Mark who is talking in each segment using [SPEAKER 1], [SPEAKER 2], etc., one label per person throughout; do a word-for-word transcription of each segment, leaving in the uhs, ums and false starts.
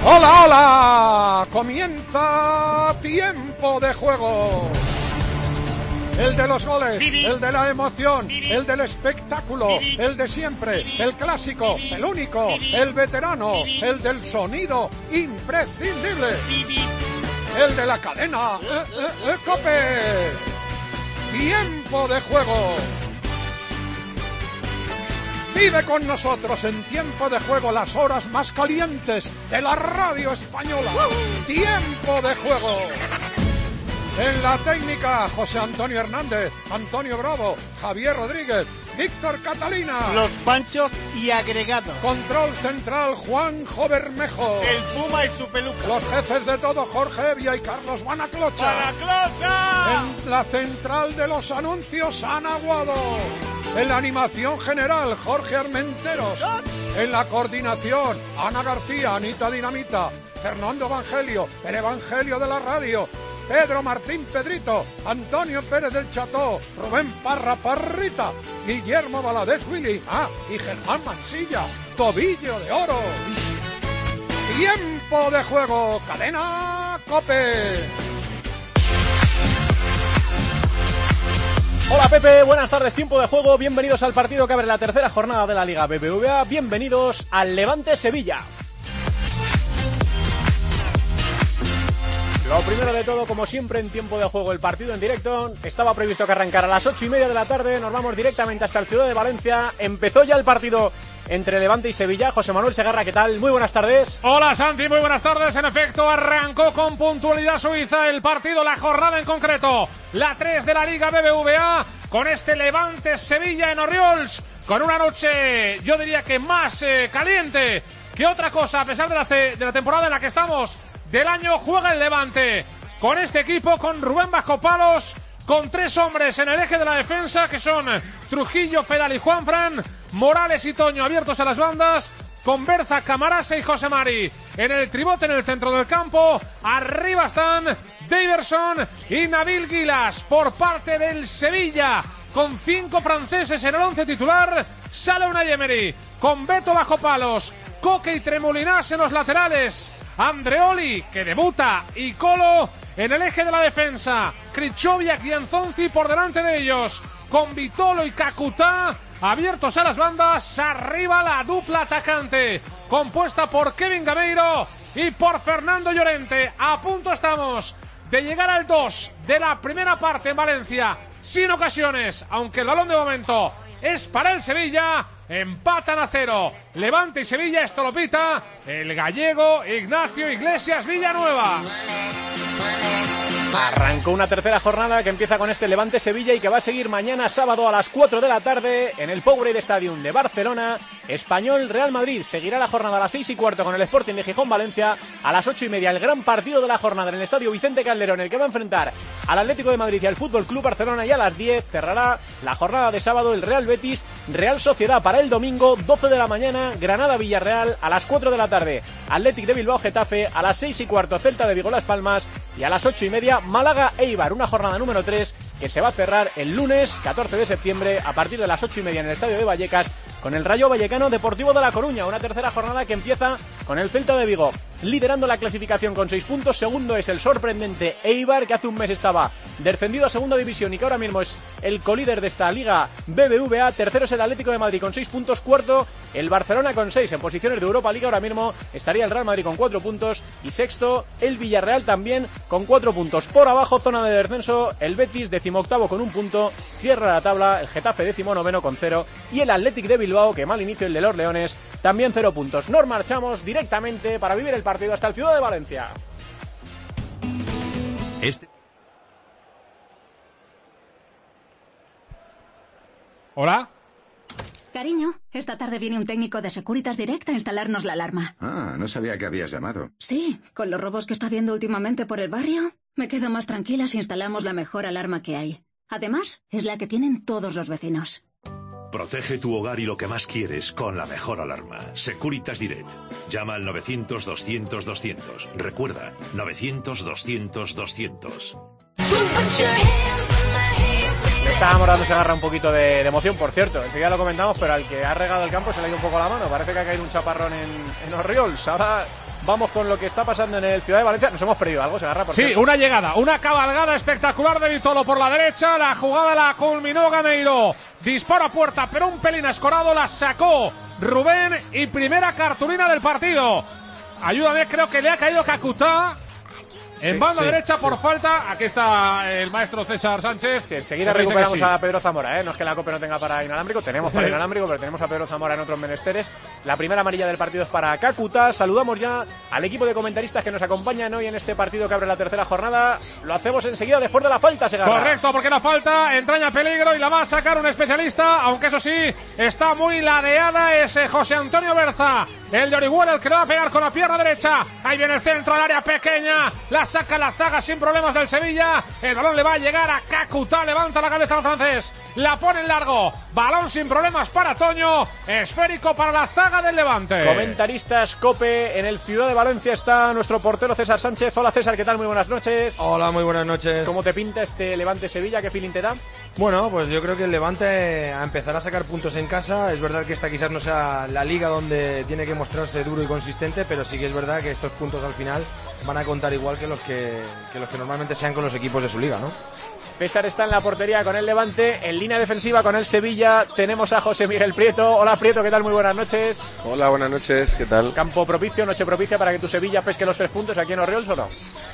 [SPEAKER 1] ¡Hola, hola! Comienza Tiempo de Juego. El de los goles, el de la emoción, el del espectáculo, el de siempre, el clásico, el único, el veterano, el del sonido imprescindible, el de la cadena eh, eh, eh, COPE. Tiempo de Juego. Vive con nosotros en Tiempo de Juego las horas más calientes de la radio española. Tiempo de Juego. En la técnica, José Antonio Hernández, Antonio Bravo, Javier Rodríguez, Víctor Catalina.
[SPEAKER 2] Los Panchos y agregados.
[SPEAKER 1] Control central, Juanjo Bermejo.
[SPEAKER 2] El Puma y su peluca.
[SPEAKER 1] Los jefes de todo, Jorge Evia y Carlos Banaclocha.
[SPEAKER 2] ¡Banaclocha!
[SPEAKER 1] En la central de los anuncios, Ana Guado. En la animación general, Jorge Armenteros. En la coordinación, Ana García, Anita Dinamita, Fernando Evangelio, el Evangelio de la radio, Pedro Martín Pedrito, Antonio Pérez del Cható, Rubén Parra Parrita, Guillermo Valadez Willy, ah, y Germán Mansilla, Tobillo de Oro. Tiempo de Juego, cadena COPE.
[SPEAKER 3] Hola Pepe, buenas tardes, Tiempo de Juego, bienvenidos al partido que abre la tercera jornada de la Liga B B V A, bienvenidos al Levante Sevilla. Lo primero de todo, como siempre en Tiempo de Juego, el partido en directo. Estaba previsto que arrancara a las ocho y media de la tarde. Nos vamos directamente hasta el Ciudad de Valencia. Empezó ya el partido entre Levante y Sevilla. José Manuel Segarra, ¿qué tal? Muy buenas tardes.
[SPEAKER 4] Hola Santi, muy buenas tardes. En efecto, arrancó con puntualidad suiza el partido, la jornada en concreto, la tres de la Liga B B V A, con este Levante Sevilla en Orriols, con una noche, yo diría que más eh, caliente que otra cosa, a pesar de la, de la temporada en la que estamos. Del año juega el Levante con este equipo, con Rubén Vascopalos, con tres hombres en el eje de la defensa que son Trujillo, Fedal y Juanfran, Morales y Toño abiertos a las bandas, con Berza, Camarasa y José Mari en el tribote en el centro del campo. Arriba están Daverson y Nabil Gilas por parte del Sevilla, con cinco franceses en el once titular. Sale Unai Emery con Beto Vascopalos, Coque y Tremolinas en los laterales, Andreoli, que debuta, y Colo en el eje de la defensa, Krichovia y Anzonzi por delante de ellos, con Vitolo y Kakuta abiertos a las bandas. Arriba la dupla atacante, compuesta por Kevin Gameiro y por Fernando Llorente. A punto estamos de llegar al dos de la primera parte en Valencia, sin ocasiones, aunque el balón de momento es para el Sevilla. Empatan a cero Levante y Sevilla, esto lo pita el gallego Ignacio Iglesias Villanueva.
[SPEAKER 3] Arrancó una tercera jornada que empieza con este Levante Sevilla y que va a seguir mañana sábado a las cuatro de la tarde en el Powerade Stadium de Barcelona. Español Real Madrid seguirá la jornada a las seis y cuarto con el Sporting de Gijón Valencia. A las ocho y media el gran partido de la jornada en el Estadio Vicente Calderón, el que va a enfrentar al Atlético de Madrid y al Fútbol Club Barcelona. Y a las diez cerrará la jornada de sábado el Real Betis Real Sociedad. Para el domingo, doce de la mañana, Granada Villarreal. A las cuatro de la tarde Athletic de Bilbao Getafe. A las seis y cuarto Celta de Vigo Las Palmas. Y a las ocho y media Málaga Eibar, una jornada número tres que se va a cerrar el lunes catorce de septiembre a partir de las ocho y media en el Estadio de Vallecas con el Rayo Vallecano Deportivo de La Coruña. Una tercera jornada que empieza con el Celta de Vigo liderando la clasificación con seis puntos. Segundo es el sorprendente Eibar, que hace un mes estaba descendido a segunda división y que ahora mismo es el colíder de esta Liga B B V A. Tercero es el Atlético de Madrid con seis puntos. Cuarto el Barcelona con seis. En posiciones de Europa Liga ahora mismo estaría el Real Madrid con cuatro puntos. Y sexto el Villarreal también con cuatro puntos. Por abajo, zona de descenso, el Betis decimoctavo con un punto. Cierra la tabla el Getafe decimonoveno con cero. Y el Athletic de Bilbao, que mal inicio el de los Leones, también cero puntos. Nos marchamos directamente para vivir el partido hasta el Ciudad de Valencia.
[SPEAKER 4] Este... ¿Hola?
[SPEAKER 5] Cariño, esta tarde viene un técnico de Securitas Direct a instalarnos la alarma.
[SPEAKER 6] Ah, no sabía que habías llamado.
[SPEAKER 5] Sí, con los robos que está habiendo últimamente por el barrio, me quedo más tranquila si instalamos la mejor alarma que hay. Además, es la que tienen todos los vecinos.
[SPEAKER 7] Protege tu hogar y lo que más quieres con la mejor alarma. Securitas Direct. Llama al novecientos, doscientos, doscientos. Recuerda, novecientos, doscientos, doscientos.
[SPEAKER 3] Le estábamos dando, se agarra un poquito de, de emoción, por cierto. Enseguida lo comentamos, pero al que ha regado el campo se le ha ido un poco la mano. Parece que ha caído un chaparrón en, en Orriols. Ahora vamos con lo que está pasando en el Ciudad de Valencia. Nos hemos perdido algo, se agarra por
[SPEAKER 4] Sí,
[SPEAKER 3] cierto.
[SPEAKER 4] una llegada, una cabalgada espectacular de Vitolo por la derecha. La jugada la culminó Gameiro. Disparo a puerta, pero un pelín escorado. La sacó Rubén y primera cartulina del partido. Ayúdame, creo que le ha caído Kakuta. En
[SPEAKER 3] Sí,
[SPEAKER 4] banda
[SPEAKER 3] sí,
[SPEAKER 4] derecha
[SPEAKER 3] sí.
[SPEAKER 4] por falta. Aquí está el maestro César Sánchez.
[SPEAKER 3] Sí, enseguida
[SPEAKER 4] Que dice
[SPEAKER 3] recuperamos
[SPEAKER 4] que sí.
[SPEAKER 3] a Pedro Zamora, ¿eh? No es que la COPE no tenga para inalámbrico, tenemos para inalámbrico, pero tenemos a Pedro Zamora en otros menesteres. La primera amarilla del partido es para Kakuta. Saludamos ya al equipo de comentaristas que nos acompañan hoy en este partido que abre la tercera jornada. Lo hacemos enseguida después de la falta, Segarra.
[SPEAKER 4] Correcto, porque la falta entraña peligro y la va a sacar un especialista, aunque eso sí, está muy ladeada ese José Antonio Berza, el de Orihuela, el que le va a pegar con la pierna derecha. Ahí viene el centro al área pequeña, la saca la zaga sin problemas del Sevilla. El balón le va a llegar a Kakuta, levanta la cabeza al francés, la pone en largo, balón sin problemas para Toño, esférico para la zaga del Levante.
[SPEAKER 3] Comentaristas COPE en el Ciudad de Valencia está nuestro portero César Sánchez. Hola César, ¿qué tal? Muy buenas noches.
[SPEAKER 8] Hola, muy buenas noches.
[SPEAKER 3] ¿Cómo te pinta este Levante-Sevilla? ¿Qué feeling te da?
[SPEAKER 8] Bueno, pues yo creo que el Levante a empezar a sacar puntos en casa. Es verdad que esta quizás no sea la liga donde tiene que mostrarse duro y consistente, pero sí que es verdad que estos puntos al final van a contar igual que los que, que los que normalmente sean con los equipos de su liga, ¿no?
[SPEAKER 3] César está en la portería con el Levante, en línea defensiva con el Sevilla tenemos a José Miguel Prieto. Hola Prieto, ¿qué tal? Muy buenas noches.
[SPEAKER 9] Hola, buenas noches, ¿qué tal?
[SPEAKER 3] Campo propicio, noche propicia para que tu Sevilla pesque los tres puntos aquí en Orriols, ¿o no?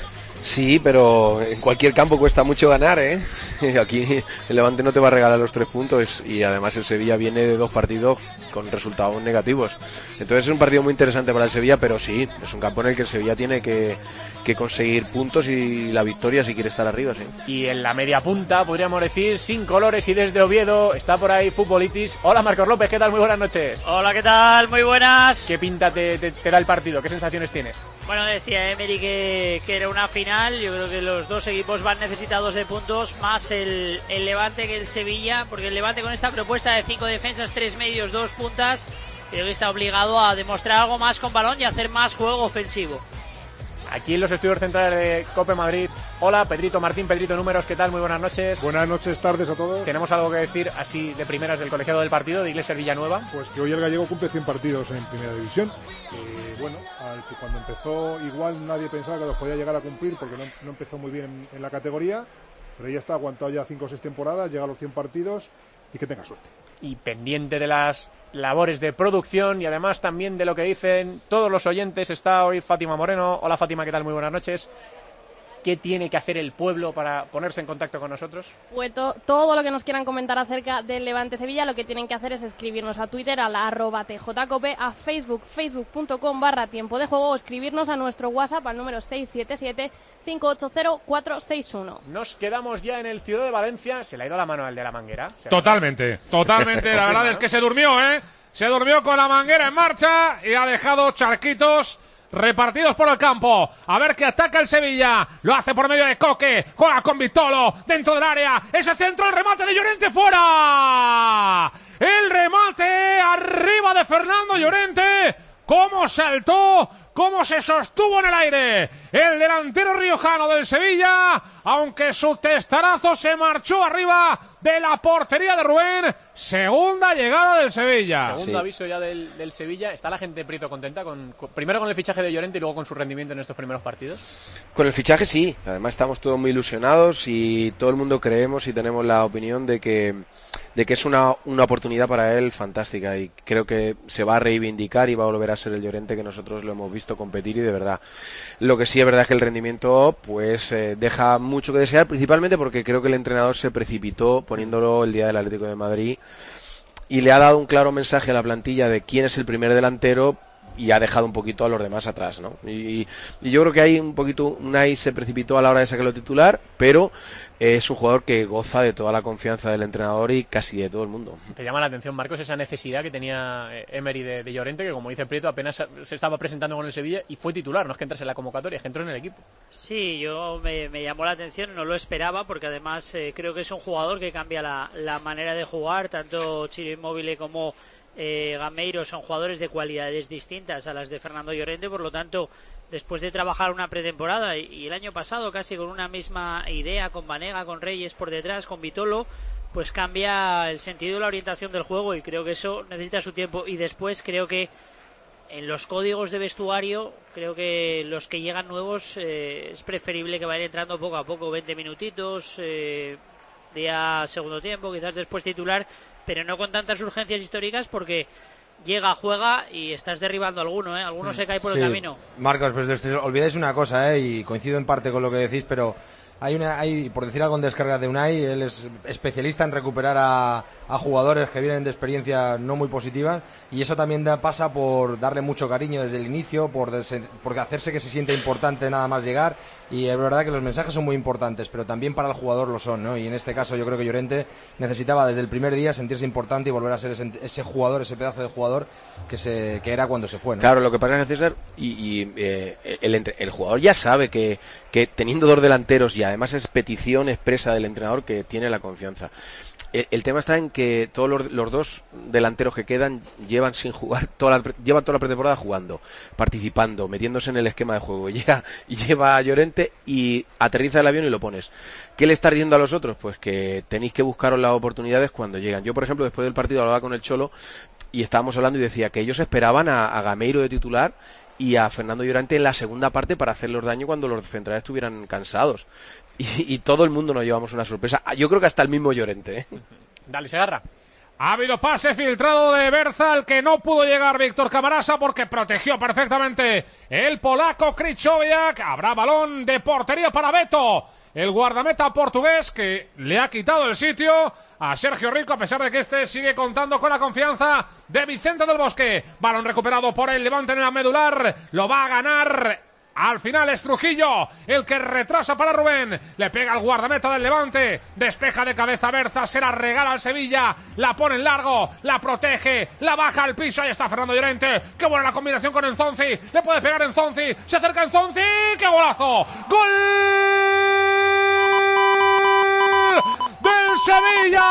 [SPEAKER 9] Sí, pero en cualquier campo cuesta mucho ganar, ¿eh? Aquí el Levante no te va a regalar los tres puntos y además el Sevilla viene de dos partidos con resultados negativos. Entonces es un partido muy interesante para el Sevilla, pero sí, es un campo en el que el Sevilla tiene que, que conseguir puntos y la victoria si quiere estar arriba, sí.
[SPEAKER 3] Y en la media punta, podríamos decir, sin colores y desde Oviedo, está por ahí Futbolitis. Hola Marcos López, ¿qué tal? Muy buenas noches.
[SPEAKER 10] Hola, ¿qué tal? Muy buenas.
[SPEAKER 3] ¿Qué pinta te, te, te da el partido? ¿Qué sensaciones tienes?
[SPEAKER 10] Bueno, decía Emery que, que era una final. Yo creo que los dos equipos van necesitados de puntos, más el, el Levante que el Sevilla, porque el Levante con esta propuesta de cinco defensas, tres medios, dos puntas, creo que está obligado a demostrar algo más con balón y hacer más juego ofensivo.
[SPEAKER 3] Aquí en los estudios centrales de COPE Madrid. Hola, Pedrito Martín, Pedrito Números, ¿qué tal? Muy buenas noches.
[SPEAKER 11] Buenas noches, tardes a todos.
[SPEAKER 3] ¿Tenemos algo que decir así de primeras del colegiado del partido de Iglesias Villanueva?
[SPEAKER 11] Pues que hoy el gallego cumple cien partidos en Primera División. Eh, bueno, al que cuando empezó igual nadie pensaba que los podía llegar a cumplir porque no, no empezó muy bien en, en la categoría, pero ya está aguantado ya cinco o seis temporadas, llega a los cien partidos y que tenga suerte.
[SPEAKER 3] Y pendiente de las labores de producción y además también de lo que dicen todos los oyentes, está hoy Fátima Moreno. Hola Fátima, ¿qué tal? Muy buenas noches. ¿Qué tiene que hacer el pueblo para ponerse en contacto con nosotros?
[SPEAKER 12] Pues to- todo lo que nos quieran comentar acerca del Levante Sevilla, lo que tienen que hacer es escribirnos a Twitter, a la arroba tjcope, a Facebook, facebook.com barra tiempo de juego, o escribirnos a nuestro WhatsApp al número seis siete siete, cinco ocho cero, cuatro seis uno.
[SPEAKER 3] Nos quedamos ya en el Ciudad de Valencia. ¿Se le ha ido la mano al de la manguera?
[SPEAKER 4] Totalmente, totalmente. La verdad es que se durmió, ¿eh? Se durmió con la manguera en marcha y ha dejado charquitos repartidos por el campo. A ver qué ataca el Sevilla. Lo hace por medio de Coque. Juega con Vitolo dentro del área. Ese centro, el remate de Llorente fuera. El remate arriba de Fernando Llorente. Cómo saltó, cómo se sostuvo en el aire el delantero riojano del Sevilla, aunque su testarazo se marchó arriba de la portería de Rubén. Segunda llegada del Sevilla.
[SPEAKER 3] Segundo sí. aviso ya del, del Sevilla. ¿Está la gente Prieto contenta? Con, con, primero con el fichaje de Llorente y luego con su rendimiento en estos primeros partidos.
[SPEAKER 9] Con el fichaje sí, además estamos todos muy ilusionados y todo el mundo creemos y tenemos la opinión de que de que es una, una oportunidad para él fantástica y creo que se va a reivindicar y va a volver a ser el Llorente que nosotros lo hemos visto competir y de verdad. Lo que sí es verdad es que el rendimiento pues eh, deja mucho que desear, principalmente porque creo que el entrenador se precipitó poniéndolo el día del Atlético de Madrid y le ha dado un claro mensaje a la plantilla de quién es el primer delantero y ha dejado un poquito a los demás atrás, ¿no? Y, y yo creo que hay un poquito, Unai se precipitó a la hora de sacarlo titular, pero es un jugador que goza de toda la confianza del entrenador y casi de todo el mundo.
[SPEAKER 3] ¿Te llama la atención, Marcos, esa necesidad que tenía Emery de, de Llorente, que como dice Prieto apenas se estaba presentando con el Sevilla y fue titular? No es que entrase en la convocatoria, es que entró en el equipo.
[SPEAKER 10] Sí, yo me, me llamó la atención, no lo esperaba, porque además eh, creo que es un jugador que cambia la, la manera de jugar, tanto Ciro Immobile como Eh, Gameiro son jugadores de cualidades distintas a las de Fernando Llorente, por lo tanto después de trabajar una pretemporada y, y el año pasado casi con una misma idea, con Banega, con Reyes por detrás, con Vitolo, pues cambia el sentido y la orientación del juego y creo que eso necesita su tiempo y después creo que en los códigos de vestuario, creo que los que llegan nuevos eh, es preferible que vayan entrando poco a poco, veinte minutitos, eh, día segundo tiempo, quizás después titular, pero no con tantas urgencias históricas, porque llega, juega y estás derribando a alguno, ¿eh? Alguno se cae por
[SPEAKER 8] sí.
[SPEAKER 10] el camino.
[SPEAKER 8] Marcos, pues olvidáis una cosa, ¿eh? Y coincido en parte con lo que decís, pero hay una, hay, por decir algo en descarga de Unai, él es especialista en recuperar a, a jugadores que vienen de experiencias no muy positivas, y eso también da, pasa por darle mucho cariño desde el inicio, por, des, por hacerse que se sienta importante nada más llegar, y es verdad que los mensajes son muy importantes, pero también para el jugador lo son, ¿no? Y en este caso yo creo que Llorente necesitaba desde el primer día sentirse importante y volver a ser ese, ese jugador, ese pedazo de jugador que se que era cuando se fue, ¿no?
[SPEAKER 9] Claro, lo que pasa es que César, y, y eh, el, el jugador ya sabe que, que teniendo dos delanteros, y además es petición expresa del entrenador, que tiene la confianza. El, el tema está en que todos los, los dos delanteros que quedan llevan sin jugar toda la, llevan toda la pretemporada jugando, participando, metiéndose en el esquema de juego. Llega y lleva a Llorente y aterriza el avión y lo pones. ¿Qué le estás diciendo a los otros? Pues que tenéis que buscaros las oportunidades cuando llegan. Yo, por ejemplo, después del partido hablaba con el Cholo y estábamos hablando y decía que ellos esperaban a, a Gameiro de titular y a Fernando Llorente en la segunda parte para hacerles daño cuando los centrales estuvieran cansados. Y, y todo el mundo nos llevamos una sorpresa. Yo creo que hasta el mismo Llorente, ¿eh?
[SPEAKER 3] Dale, Segarra.
[SPEAKER 4] Ha habido pase filtrado de Berza, al que no pudo llegar Víctor Camarasa porque protegió perfectamente el polaco Krychowiak. Habrá balón de portería para Beto, el guardameta portugués, que le ha quitado el sitio a Sergio Rico, a pesar de que este sigue contando con la confianza de Vicente del Bosque. Balón recuperado por el Levante en la medular, lo va a ganar. Al final es Trujillo el que retrasa para Rubén, le pega al guardameta del Levante, despeja de cabeza Berza, se la regala al Sevilla, la pone en largo, la protege, la baja al piso, ahí está Fernando Llorente, qué buena la combinación con Enzonzi, le puede pegar Enzonzi, se acerca Enzonzi, qué golazo, gol del Sevilla,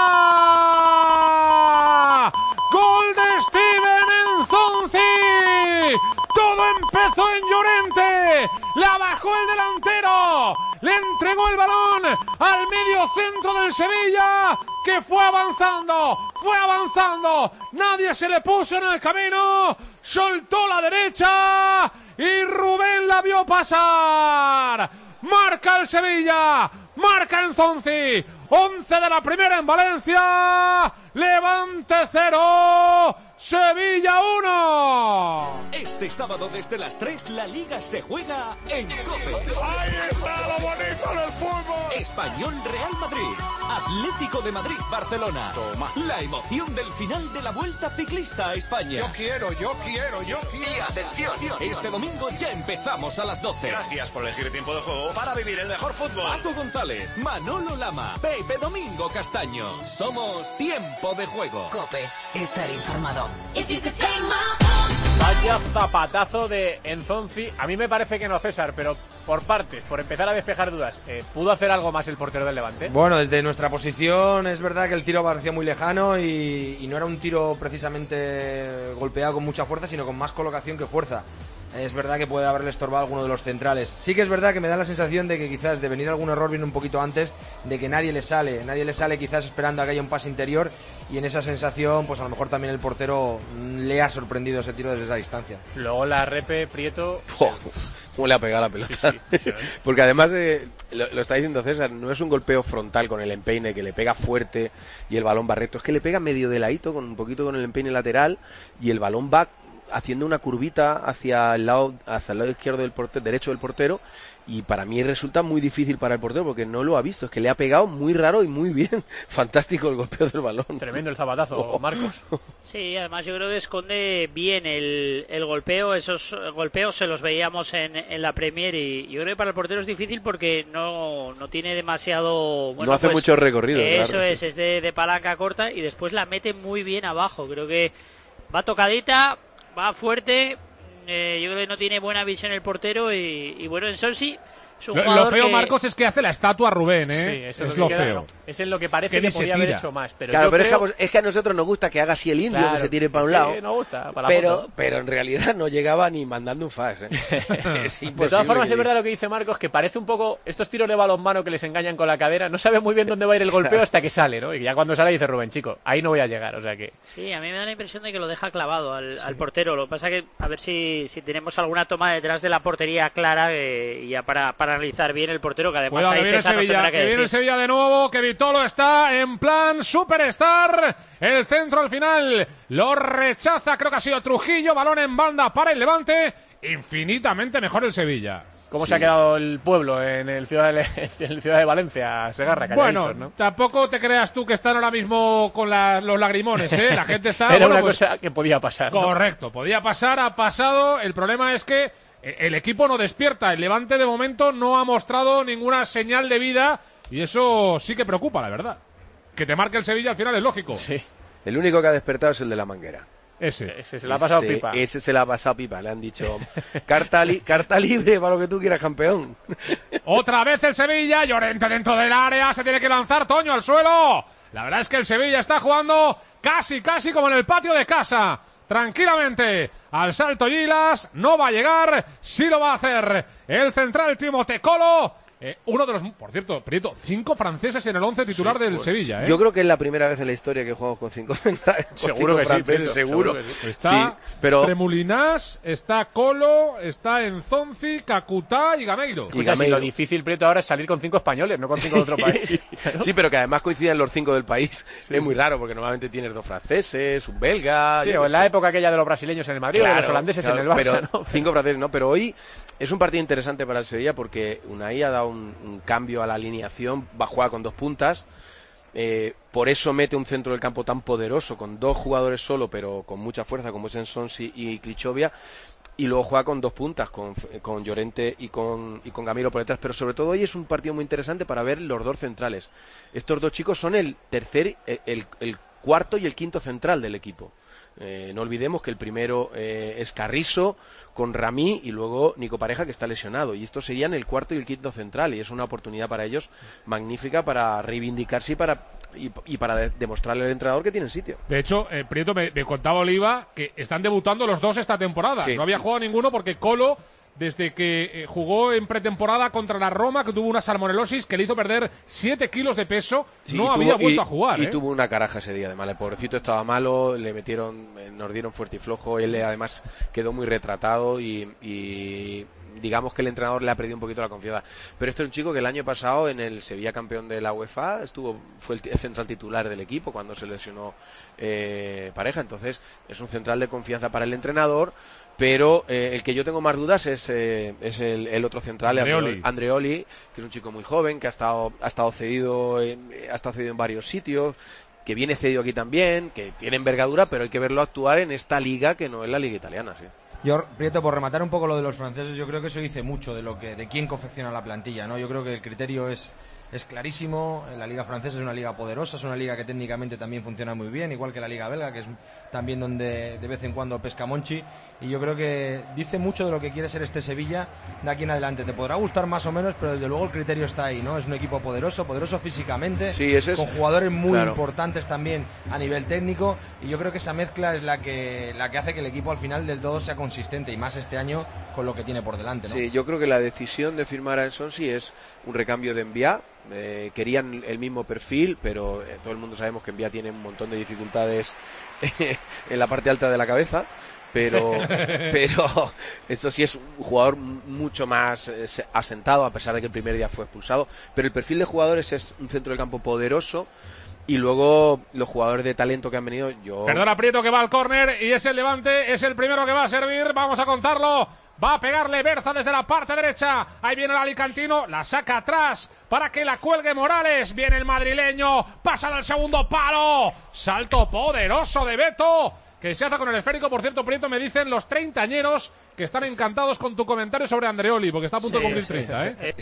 [SPEAKER 4] gol de Steven Enzonzi. Todo empezó en Llorente, la bajó el delantero, le entregó el balón al medio centro del Sevilla, que fue avanzando, fue avanzando, nadie se le puso en el camino, soltó la derecha y Rubén la vio pasar. Marca el Sevilla, marca Enzonzi, once de la primera en Valencia, Levante cero, Sevilla uno.
[SPEAKER 13] Este sábado desde las tres la Liga se juega en COPE.
[SPEAKER 1] ¡Ahí está lo bonito del fútbol!
[SPEAKER 13] Español Real Madrid, Atlético de Madrid Barcelona. Toma. La emoción del final de la Vuelta Ciclista a España.
[SPEAKER 1] Yo quiero, yo quiero, yo quiero.
[SPEAKER 13] Y atención, este domingo ya empezamos a las doce.
[SPEAKER 14] Gracias por elegir tiempo de juego para vivir el mejor fútbol.
[SPEAKER 13] Paco González, Manolo Lama, Pepe Domingo Castaño. Somos Tiempo de Juego.
[SPEAKER 15] COPE, estar informado.
[SPEAKER 3] Vaya zapatazo de Enzonzi. A mí me parece que no, César, pero por partes, por empezar a despejar dudas. Eh, ¿Pudo hacer algo más el portero del Levante?
[SPEAKER 8] Bueno, desde nuestra posición es verdad que el tiro parecía muy lejano y, y no era un tiro precisamente golpeado con mucha fuerza, sino con más colocación que fuerza. Es verdad que puede haberle estorbado a alguno de los centrales. Sí que es verdad que me da la sensación de que quizás de venir algún error viene un poquito antes, de que nadie le sale, nadie le sale quizás esperando a que haya un pase interior, y en esa sensación pues a lo mejor también el portero le ha sorprendido ese tiro desde esa distancia.
[SPEAKER 3] Luego la repe, Prieto...
[SPEAKER 9] Oh, ¿cómo le ha pegado la pelota? Sí, sí, porque además, eh, lo, lo está diciendo César, no es un golpeo frontal con el empeine que le pega fuerte y el balón va recto, es que le pega medio de ladito, con un poquito con el empeine lateral, y el balón va haciendo una curvita hacia el lado, hacia el lado izquierdo del portero, derecho del portero, y para mí resulta muy difícil para el portero porque no lo ha visto, es que le ha pegado muy raro y muy bien. Fantástico el golpeo del balón.
[SPEAKER 3] Tremendo el zapatazo, oh. Marcos.
[SPEAKER 10] Sí, además yo creo que esconde bien el, el golpeo, esos golpeos se los veíamos en, en la Premier, y yo creo que para el portero es difícil porque no, no tiene demasiado... Bueno,
[SPEAKER 9] no hace
[SPEAKER 10] pues,
[SPEAKER 9] mucho recorrido.
[SPEAKER 10] Eso
[SPEAKER 9] claro.
[SPEAKER 10] es, es de, de palanca corta y después la mete muy bien abajo, creo que va tocadita, va fuerte, eh, yo creo que no tiene buena visión el portero y, y bueno, Enzonzi
[SPEAKER 4] Lo, lo feo, que... Marcos, es que hace la estatua Rubén, ¿eh?
[SPEAKER 3] Sí, eso
[SPEAKER 4] es
[SPEAKER 3] es
[SPEAKER 4] lo
[SPEAKER 3] queda,
[SPEAKER 4] feo.
[SPEAKER 3] No. Es en lo que parece
[SPEAKER 4] que,
[SPEAKER 3] que podía haber hecho más. Pero
[SPEAKER 9] claro,
[SPEAKER 3] yo
[SPEAKER 9] pero
[SPEAKER 3] creo...
[SPEAKER 9] es, que, es que a nosotros nos gusta que haga así el indio, claro, que se tire para un
[SPEAKER 3] sí,
[SPEAKER 9] lado.
[SPEAKER 3] Nos gusta, para
[SPEAKER 9] pero,
[SPEAKER 3] la foto.
[SPEAKER 9] pero en realidad no llegaba ni mandando un fax, ¿eh? Es
[SPEAKER 3] de todas formas, es verdad lo que dice Marcos, que parece un poco estos tiros de balonmano que les engañan con la cadera. No sabe muy bien dónde va a ir el golpeo hasta que sale, ¿no? Y ya cuando sale dice Rubén, chico, ahí no voy a llegar, o sea que...
[SPEAKER 10] Sí, a mí me da la impresión de que lo deja clavado al, sí. al portero. Lo que pasa que a ver si, si tenemos alguna toma detrás de la portería clara eh, y ya para, para analizar bien el portero, que además
[SPEAKER 4] Cuidado,
[SPEAKER 10] ahí
[SPEAKER 4] que viene
[SPEAKER 10] César nos
[SPEAKER 4] Sevilla,
[SPEAKER 10] tendrá que,
[SPEAKER 4] que viene el Sevilla de nuevo, que Vitolo está en plan superstar. El centro al final lo rechaza, creo que ha sido Trujillo, balón en banda para el Levante. Infinitamente mejor el Sevilla.
[SPEAKER 3] ¿Cómo
[SPEAKER 4] sí.
[SPEAKER 3] se ha quedado el pueblo en el Ciudad de, en el ciudad de Valencia, Segarra?
[SPEAKER 4] Bueno,
[SPEAKER 3] ¿no?
[SPEAKER 4] Tampoco te creas tú que están ahora mismo con la, los lagrimones, ¿eh? La gente está...
[SPEAKER 3] Era
[SPEAKER 4] bueno,
[SPEAKER 3] una
[SPEAKER 4] pues,
[SPEAKER 3] cosa que podía pasar, ¿no?
[SPEAKER 4] Correcto, podía pasar, ha pasado. El problema es que el equipo no despierta. El Levante de momento no ha mostrado ninguna señal de vida y eso sí que preocupa, la verdad. Que te marque el Sevilla al final es lógico.
[SPEAKER 3] Sí.
[SPEAKER 9] El único que ha despertado es el de la Manguera.
[SPEAKER 4] Ese.
[SPEAKER 3] Ese se la ha pasado
[SPEAKER 9] ese,
[SPEAKER 3] pipa.
[SPEAKER 9] Ese se la ha pasado pipa. Le han dicho carta, li carta libre para lo que tú quieras, campeón.
[SPEAKER 4] Otra vez el Sevilla. Llorente dentro del área. Se tiene que lanzar Toño al suelo. La verdad es que el Sevilla está jugando casi, casi como en el patio de casa. Tranquilamente. Al salto Gilas. No va a llegar. Sí lo va a hacer el central Timote Colo. Eh, uno de los, por cierto, Prieto, cinco franceses en el once titular sí, del pues, Sevilla, ¿eh?
[SPEAKER 9] Yo creo que es la primera vez en la historia que jugamos con cinco centrales.
[SPEAKER 3] Seguro que sí, Prieto,
[SPEAKER 9] seguro.
[SPEAKER 3] seguro que sí.
[SPEAKER 4] Está
[SPEAKER 9] sí, pero...
[SPEAKER 4] Tremulinás, está Colo, está Enzonzi, Cacutá y Gameiro.
[SPEAKER 3] Y Gameiro. Si lo difícil, Prieto, ahora es salir con cinco españoles, no con cinco de otro país.
[SPEAKER 9] ¿No? Sí, pero que además coinciden los cinco del país. Sí. Es muy raro, porque normalmente tienes dos franceses, un belga...
[SPEAKER 3] Sí, o en la época aquella de los brasileños en el Madrid, claro, o de los holandeses claro, en el Barça,
[SPEAKER 9] pero
[SPEAKER 3] ¿no?
[SPEAKER 9] Cinco franceses, no, pero hoy es un partido interesante para el Sevilla porque Unai ha dado un, un cambio a la alineación, va a jugar con dos puntas, eh, por eso mete un centro del campo tan poderoso, con dos jugadores solo, pero con mucha fuerza, como es Ensonsi y Krichovia, y luego juega con dos puntas, con, con Llorente y con, y con Gamiro por detrás, pero sobre todo hoy es un partido muy interesante para ver los dos centrales. Estos dos chicos son el tercer, el, el cuarto y el quinto central del equipo. Eh, no olvidemos que el primero eh, es Carrizo con Ramí y luego Nico Pareja, que está lesionado, y estos serían el cuarto y el quinto central, y es una oportunidad para ellos magnífica para reivindicarse y para, y, y para de, demostrarle al entrenador que tienen sitio.
[SPEAKER 4] De hecho, eh, Prieto me, me contaba Oliva que están debutando los dos esta temporada. Sí. No había jugado ninguno porque Colo, desde que eh, jugó en pretemporada contra la Roma, que tuvo una salmonelosis que le hizo perder siete kilos de peso, sí, no había tuvo, vuelto
[SPEAKER 9] y,
[SPEAKER 4] a jugar.
[SPEAKER 9] Y
[SPEAKER 4] ¿eh?
[SPEAKER 9] tuvo una caraja ese día, además. El pobrecito estaba malo, le metieron, eh, nos dieron fuerte y flojo. Él además quedó muy retratado y, y digamos que el entrenador le ha perdido un poquito la confianza. Pero este es un chico que el año pasado en el Sevilla campeón de la UEFA estuvo, fue el, el central titular del equipo cuando se lesionó eh, Pareja. Entonces es un central de confianza para el entrenador. Pero eh, el que yo tengo más dudas es, eh, es el, el otro central, Andreoli. Andreoli, que es un chico muy joven, que ha estado, ha estado cedido en, ha estado cedido en varios sitios, que viene cedido aquí también, que tiene envergadura, pero hay que verlo actuar en esta liga que no es la liga italiana, sí.
[SPEAKER 8] Yo, Prieto, por rematar un poco lo de los franceses, yo creo que eso dice mucho de lo que, de quién confecciona la plantilla, ¿no? Yo creo que el criterio es es clarísimo. La liga francesa es una liga poderosa, es una liga que técnicamente también funciona muy bien, igual que la liga belga, que es también donde de vez en cuando pesca Monchi, y yo creo que dice mucho de lo que quiere ser este Sevilla de aquí en adelante. Te podrá gustar más o menos, pero desde luego el criterio está ahí, ¿no? Es un equipo poderoso, poderoso físicamente,
[SPEAKER 9] sí, ese es,
[SPEAKER 8] con jugadores muy
[SPEAKER 9] claro.
[SPEAKER 8] importantes también a nivel técnico, y yo creo que esa mezcla es la que la que hace que el equipo al final del todo sea consistente, y más este año con lo que tiene por delante, ¿no?
[SPEAKER 9] Sí, yo creo que la decisión de firmar a Ensonsi es un recambio de Enviá. Eh, querían el mismo perfil, pero eh, todo el mundo sabemos que Enviá tiene un montón de dificultades en la parte alta de la cabeza, pero pero eso sí es un jugador mucho más eh, asentado, a pesar de que el primer día fue expulsado, pero el perfil de jugadores es un centro del campo poderoso. Y luego los jugadores de talento que han venido, yo...
[SPEAKER 4] Perdona, Prieto, que va al córner y es el Levante, es el primero que va a servir, vamos a contarlo. Va a pegarle Berza desde la parte derecha. Ahí viene el alicantino, la saca atrás para que la cuelgue Morales. Viene el madrileño, pasa al segundo palo. Salto poderoso de Beto. que se hace con el esférico. Por cierto, Prieto, me dicen los treintañeros que están encantados con tu comentario sobre Andreoli, porque está a punto sí, de cumplir sí. treinta, ¿eh?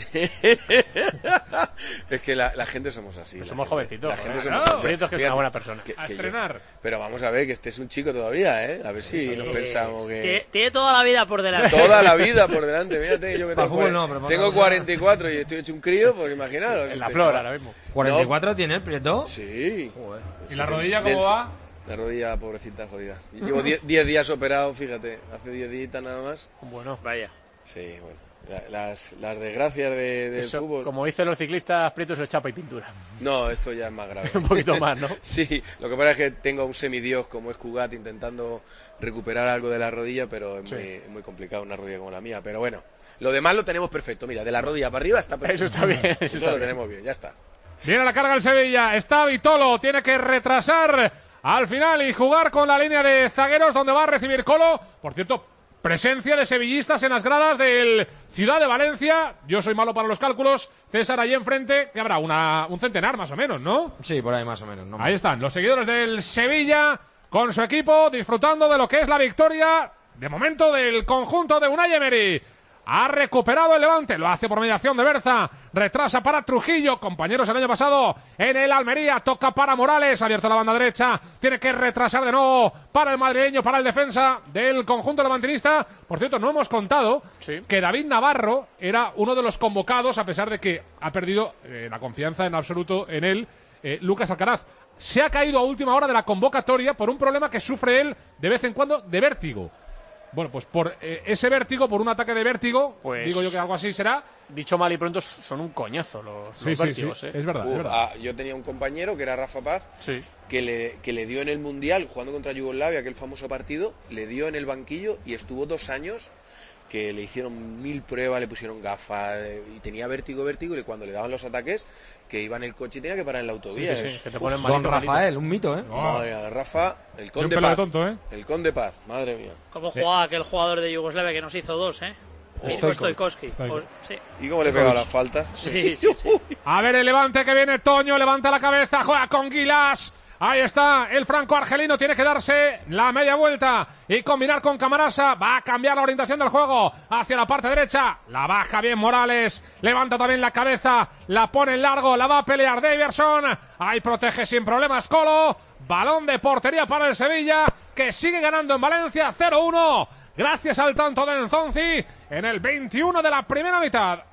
[SPEAKER 9] Es que la, la gente somos así.
[SPEAKER 3] Pues somos jovencitos.
[SPEAKER 9] La gente
[SPEAKER 3] ¿eh?
[SPEAKER 9] somos
[SPEAKER 3] no, Prieto es que es una buena persona.
[SPEAKER 4] Que, que a estrenar.
[SPEAKER 9] Yo, pero vamos a ver, que este es un chico todavía, ¿eh? A ver si sí, nos pensamos que...
[SPEAKER 10] Tiene, tiene toda la vida por delante.
[SPEAKER 9] Toda la vida por delante. Mírate, yo que tengo,
[SPEAKER 8] fútbol, no, pero
[SPEAKER 9] tengo cuarenta y cuatro y estoy hecho un crío, pues imaginaros.
[SPEAKER 3] En la flor ahora mismo.
[SPEAKER 8] ¿cuarenta y cuatro no. tiene el Prieto?
[SPEAKER 9] Sí.
[SPEAKER 4] Joder. ¿Y la rodilla cómo va?
[SPEAKER 9] La rodilla, pobrecita, jodida. Llevo diez días operado, fíjate. Hace diez días nada más.
[SPEAKER 3] Bueno,
[SPEAKER 10] vaya.
[SPEAKER 9] Sí, bueno. Las, las desgracias de, del
[SPEAKER 3] Eso,
[SPEAKER 9] fútbol.
[SPEAKER 3] Como dicen los ciclistas, Prieto es chapa y pintura.
[SPEAKER 9] No, esto ya es más grave.
[SPEAKER 3] Un poquito más, ¿no?
[SPEAKER 9] Sí, lo que pasa es que tengo a un semidios como es Cugat intentando recuperar algo de la rodilla, pero es, sí. muy, es muy complicado una rodilla como la mía. Pero bueno, lo demás lo tenemos perfecto. Mira, de la rodilla para arriba está perfecto.
[SPEAKER 3] Eso está bien. Eso,
[SPEAKER 9] eso
[SPEAKER 3] está
[SPEAKER 9] lo
[SPEAKER 3] bien.
[SPEAKER 9] tenemos bien, ya está.
[SPEAKER 4] Viene la carga el Sevilla, está Vitolo, tiene que retrasar al final y jugar con la línea de zagueros donde va a recibir Colo. Por cierto, presencia de sevillistas en las gradas del Ciudad de Valencia. Yo soy malo para los cálculos. César ahí enfrente, que habrá una, un centenar más o menos, ¿no?
[SPEAKER 8] Sí, por ahí más o menos. No
[SPEAKER 4] ahí están los seguidores del Sevilla con su equipo disfrutando de lo que es la victoria de momento del conjunto de Unai Emery. Ha recuperado el Levante, lo hace por mediación de Berza, retrasa para Trujillo, compañeros el año pasado en el Almería, toca para Morales, abierto la banda derecha, tiene que retrasar de nuevo para el madrileño, para el defensa del conjunto levantinista. Por cierto, no hemos contado sí. que David Navarro era uno de los convocados, a pesar de que ha perdido eh, la confianza en absoluto en él, eh, Lucas Alcaraz. Se ha caído a última hora de la convocatoria por un problema que sufre él de vez en cuando de vértigo. Bueno, pues por eh, ese vértigo, por un ataque de vértigo, pues, digo yo que algo así será.
[SPEAKER 3] Dicho mal y pronto, son un coñazo los,
[SPEAKER 4] sí,
[SPEAKER 3] los
[SPEAKER 4] sí,
[SPEAKER 3] vértigos.
[SPEAKER 4] Sí,
[SPEAKER 3] ¿eh?
[SPEAKER 4] Es verdad,
[SPEAKER 9] uh,
[SPEAKER 4] es verdad.
[SPEAKER 9] Ah, yo tenía un compañero que era Rafa Paz,
[SPEAKER 3] sí.
[SPEAKER 9] que, le, que le dio en el Mundial, jugando contra Yugoslavia, aquel famoso partido, le dio en el banquillo y estuvo dos años que le hicieron mil pruebas, le pusieron gafas eh, y tenía vértigo, vértigo, y cuando le daban los ataques, que iba en el coche y tenía que parar en la autovía.
[SPEAKER 3] Sí, sí, sí, que te ponen
[SPEAKER 8] Uf, malito, Don Rafael, malito. Un mito, ¿eh?
[SPEAKER 9] Oh. Madre mía, Rafa, el Conde Paz.
[SPEAKER 4] Tonto, ¿eh?
[SPEAKER 9] El Conde Paz, madre mía.
[SPEAKER 10] ¿Cómo jugaba aquel jugador de Yugoslavia que nos hizo dos, eh? Stoikovski. Sí.
[SPEAKER 9] ¿Y cómo le pegaba las faltas?
[SPEAKER 10] Sí, sí, sí.
[SPEAKER 4] A ver el Levante que viene, Toño, levanta la cabeza, juega con Guilas. Ahí está el franco argelino, tiene que darse la media vuelta y combinar con Camarasa. Va a cambiar la orientación del juego hacia la parte derecha. La baja bien Morales, levanta también la cabeza, la pone en largo, la va a pelear Daverson. Ahí protege sin problemas Colo. Balón de portería para el Sevilla, que sigue ganando en Valencia cero uno. Gracias al tanto de Nzonzi en el veintiuno de la primera mitad.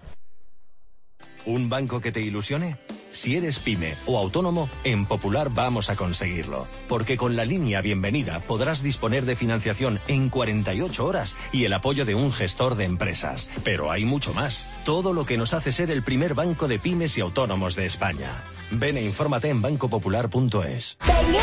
[SPEAKER 13] ¿Un banco que te ilusione? Si eres pyme o autónomo, en Popular vamos a conseguirlo. Porque con la línea Bienvenida podrás disponer de financiación en cuarenta y ocho horas y el apoyo de un gestor de empresas. Pero hay mucho más. Todo lo que nos hace ser el primer banco de pymes y autónomos de España. Ven e infórmate en banco popular punto es.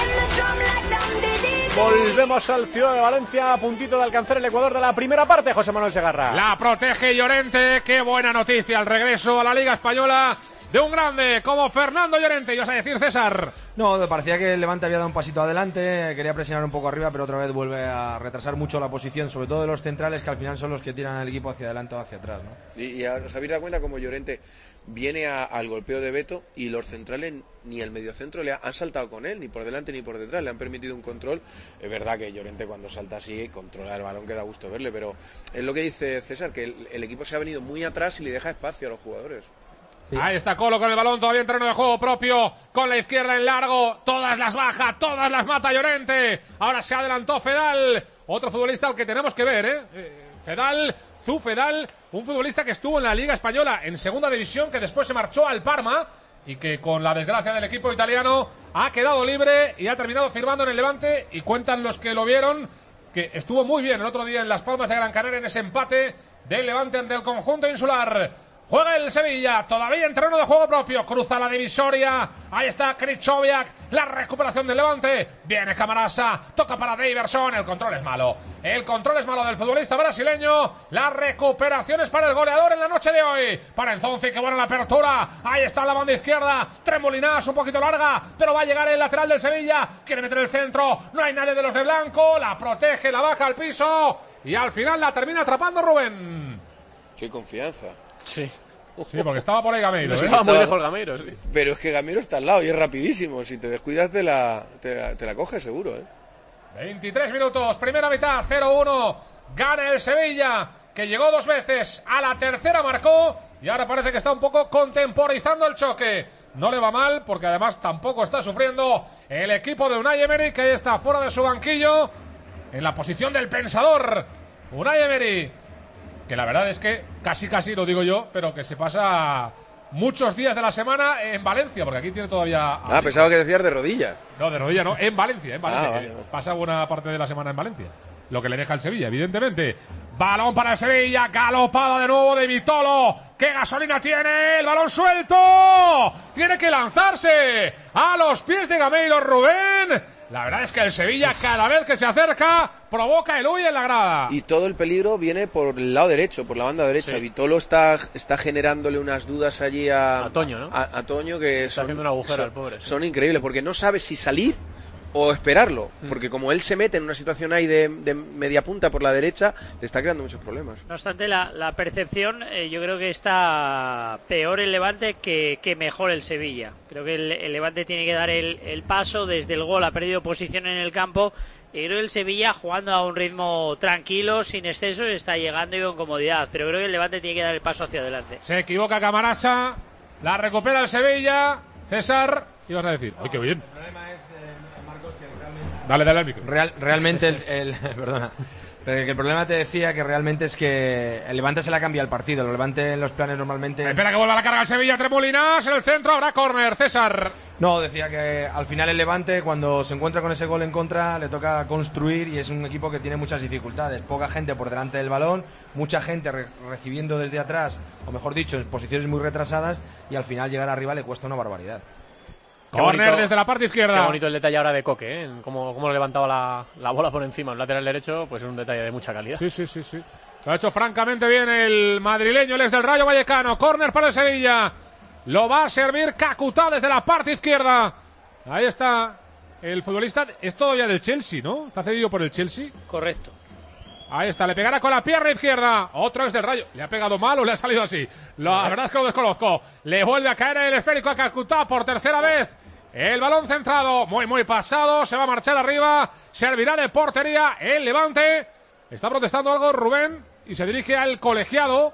[SPEAKER 3] Volvemos al Ciudad de Valencia, a puntito de alcanzar el Ecuador de la primera parte, José Manuel Segarra.
[SPEAKER 4] La protege Llorente, qué buena noticia, el regreso a la Liga Española de un grande como Fernando Llorente. ¿Y vas a decir, César?
[SPEAKER 8] No, parecía que el Levante había dado un pasito adelante, quería presionar un poco arriba, pero otra vez vuelve a retrasar mucho la posición, sobre todo de los centrales, que al final son los que tiran el equipo hacia adelante o hacia atrás, ¿no?
[SPEAKER 9] Y, y os habéis dado cuenta como Llorente viene a, al golpeo de Beto y los centrales ni el mediocentro le ha, han saltado con él, ni por delante ni por detrás, le han permitido un control. Es verdad que Llorente cuando salta así controla el balón, que da gusto verle, pero es lo que dice César, que el, el equipo se ha venido muy atrás y le deja espacio a los jugadores.
[SPEAKER 4] Sí. Ahí está Colo con el balón, todavía en terreno de juego propio, con la izquierda en largo, todas las baja, todas las mata Llorente. Ahora se adelantó Fedal, otro futbolista al que tenemos que ver, ¿eh? eh Fedal, Zu Fedal, un futbolista que estuvo en la Liga Española en segunda división, que después se marchó al Parma y que con la desgracia del equipo italiano ha quedado libre y ha terminado firmando en el Levante. Y cuentan los que lo vieron que estuvo muy bien el otro día en Las Palmas de Gran Canaria en ese empate del Levante ante el conjunto insular. Juega el Sevilla, todavía en terreno de juego propio, cruza la divisoria, ahí está Krychowiak, la recuperación del Levante, viene Camarasa, toca para Daverson, el control es malo, el control es malo del futbolista brasileño, la recuperación es para el goleador en la noche de hoy, para Nzonzi, que buena la apertura, ahí está la banda izquierda, Tremolinas un poquito larga, pero va a llegar el lateral del Sevilla, quiere meter el centro, no hay nadie de los de blanco, la protege, la baja al piso, y al final la termina atrapando Rubén.
[SPEAKER 9] Qué confianza.
[SPEAKER 3] Sí.
[SPEAKER 4] Sí, porque estaba por ahí Gameiro, ¿eh?
[SPEAKER 3] Estaba muy lejos Gameiro, sí.
[SPEAKER 9] Pero es que Gameiro está al lado y es rapidísimo. Si te descuidas te la, te la, te la coges seguro, ¿eh?
[SPEAKER 4] veintitrés minutos, primera mitad, cero uno. Gana el Sevilla, que llegó dos veces, a la tercera marcó y ahora parece que está un poco contemporizando el choque. No le va mal porque además tampoco está sufriendo el equipo de Unai Emery, que está fuera de su banquillo en la posición del pensador. Unai Emery, que la verdad es que casi casi lo digo yo, pero que se pasa muchos días de la semana en Valencia, porque aquí tiene todavía...
[SPEAKER 9] Ah, pensaba que decías de rodillas.
[SPEAKER 4] No, de rodilla no, en Valencia, en Valencia.
[SPEAKER 9] Ah, vale, vale.
[SPEAKER 4] Pasa buena parte de la semana en Valencia. Lo que le deja el Sevilla, evidentemente. Balón para el Sevilla, galopada de nuevo de Vitolo. ¡Qué gasolina tiene! ¡El balón suelto! Tiene que lanzarse a los pies de Gameiro Rubén. La verdad es que el Sevilla, cada vez que se acerca, provoca el huye en la grada.
[SPEAKER 9] Y todo el peligro viene por el lado derecho, por la banda derecha.
[SPEAKER 3] Sí.
[SPEAKER 9] Vitolo está, está generándole unas dudas allí a,
[SPEAKER 3] A Toño, ¿no?
[SPEAKER 9] A, a Toño, que
[SPEAKER 3] Está
[SPEAKER 9] son,
[SPEAKER 3] haciendo un agujero
[SPEAKER 9] son,
[SPEAKER 3] al pobre, sí.
[SPEAKER 9] son increíbles, porque no sabe si salir o esperarlo, mm. porque como él se mete en una situación ahí de, de media punta por la derecha, le está creando muchos problemas.
[SPEAKER 10] No obstante, la, la percepción, eh, yo creo que está peor el Levante que, que mejor el Sevilla. Creo que el, el Levante tiene que dar el, el paso, desde el gol ha perdido posición en el campo, y creo que el Sevilla, jugando a un ritmo tranquilo, sin exceso, está llegando y con comodidad, pero creo que el Levante tiene que dar el paso hacia adelante.
[SPEAKER 4] Se equivoca Camarasa, la recupera el Sevilla. César, ibas a decir, ¡ay, qué bien!
[SPEAKER 8] El problema es, eh, Marcos, que realmente...
[SPEAKER 4] Dale, dale al micro.
[SPEAKER 8] Real, realmente, el, el perdona, pero que el problema, te decía, que realmente es que el Levante se le ha cambiado el partido. El Levante en los planes normalmente...
[SPEAKER 4] Espera que vuelva la carga el Sevilla, Tremolinas en el centro, habrá córner, César.
[SPEAKER 8] No, decía que al final el Levante, cuando se encuentra con ese gol en contra, le toca construir, y es un equipo que tiene muchas dificultades. Poca gente por delante del balón, mucha gente re recibiendo desde atrás, o mejor dicho, en posiciones muy retrasadas, y al final llegar arriba le cuesta una barbaridad.
[SPEAKER 4] Corner desde la parte izquierda.
[SPEAKER 3] Qué bonito el detalle ahora de Coque, ¿eh? Cómo, cómo levantaba la, la bola por encima. Un lateral derecho, pues es un detalle de mucha calidad.
[SPEAKER 4] Sí, sí, sí, sí. Lo ha hecho francamente bien el madrileño, el ex del Rayo Vallecano. Corner para el Sevilla. Lo va a servir Kakuta desde la parte izquierda. Ahí está el futbolista. Es todavía del Chelsea, ¿no? Está cedido por el Chelsea.
[SPEAKER 10] Correcto.
[SPEAKER 4] Ahí está, le pegará con la pierna izquierda. Otro es del Rayo. ¿Le ha pegado mal o le ha salido así? La verdad es que lo desconozco. Le vuelve a caer el esférico a Kakuta por tercera vez. El balón centrado, muy muy pasado. Se va a marchar arriba. Servirá de portería el Levante. Está protestando algo Rubén y se dirige al colegiado.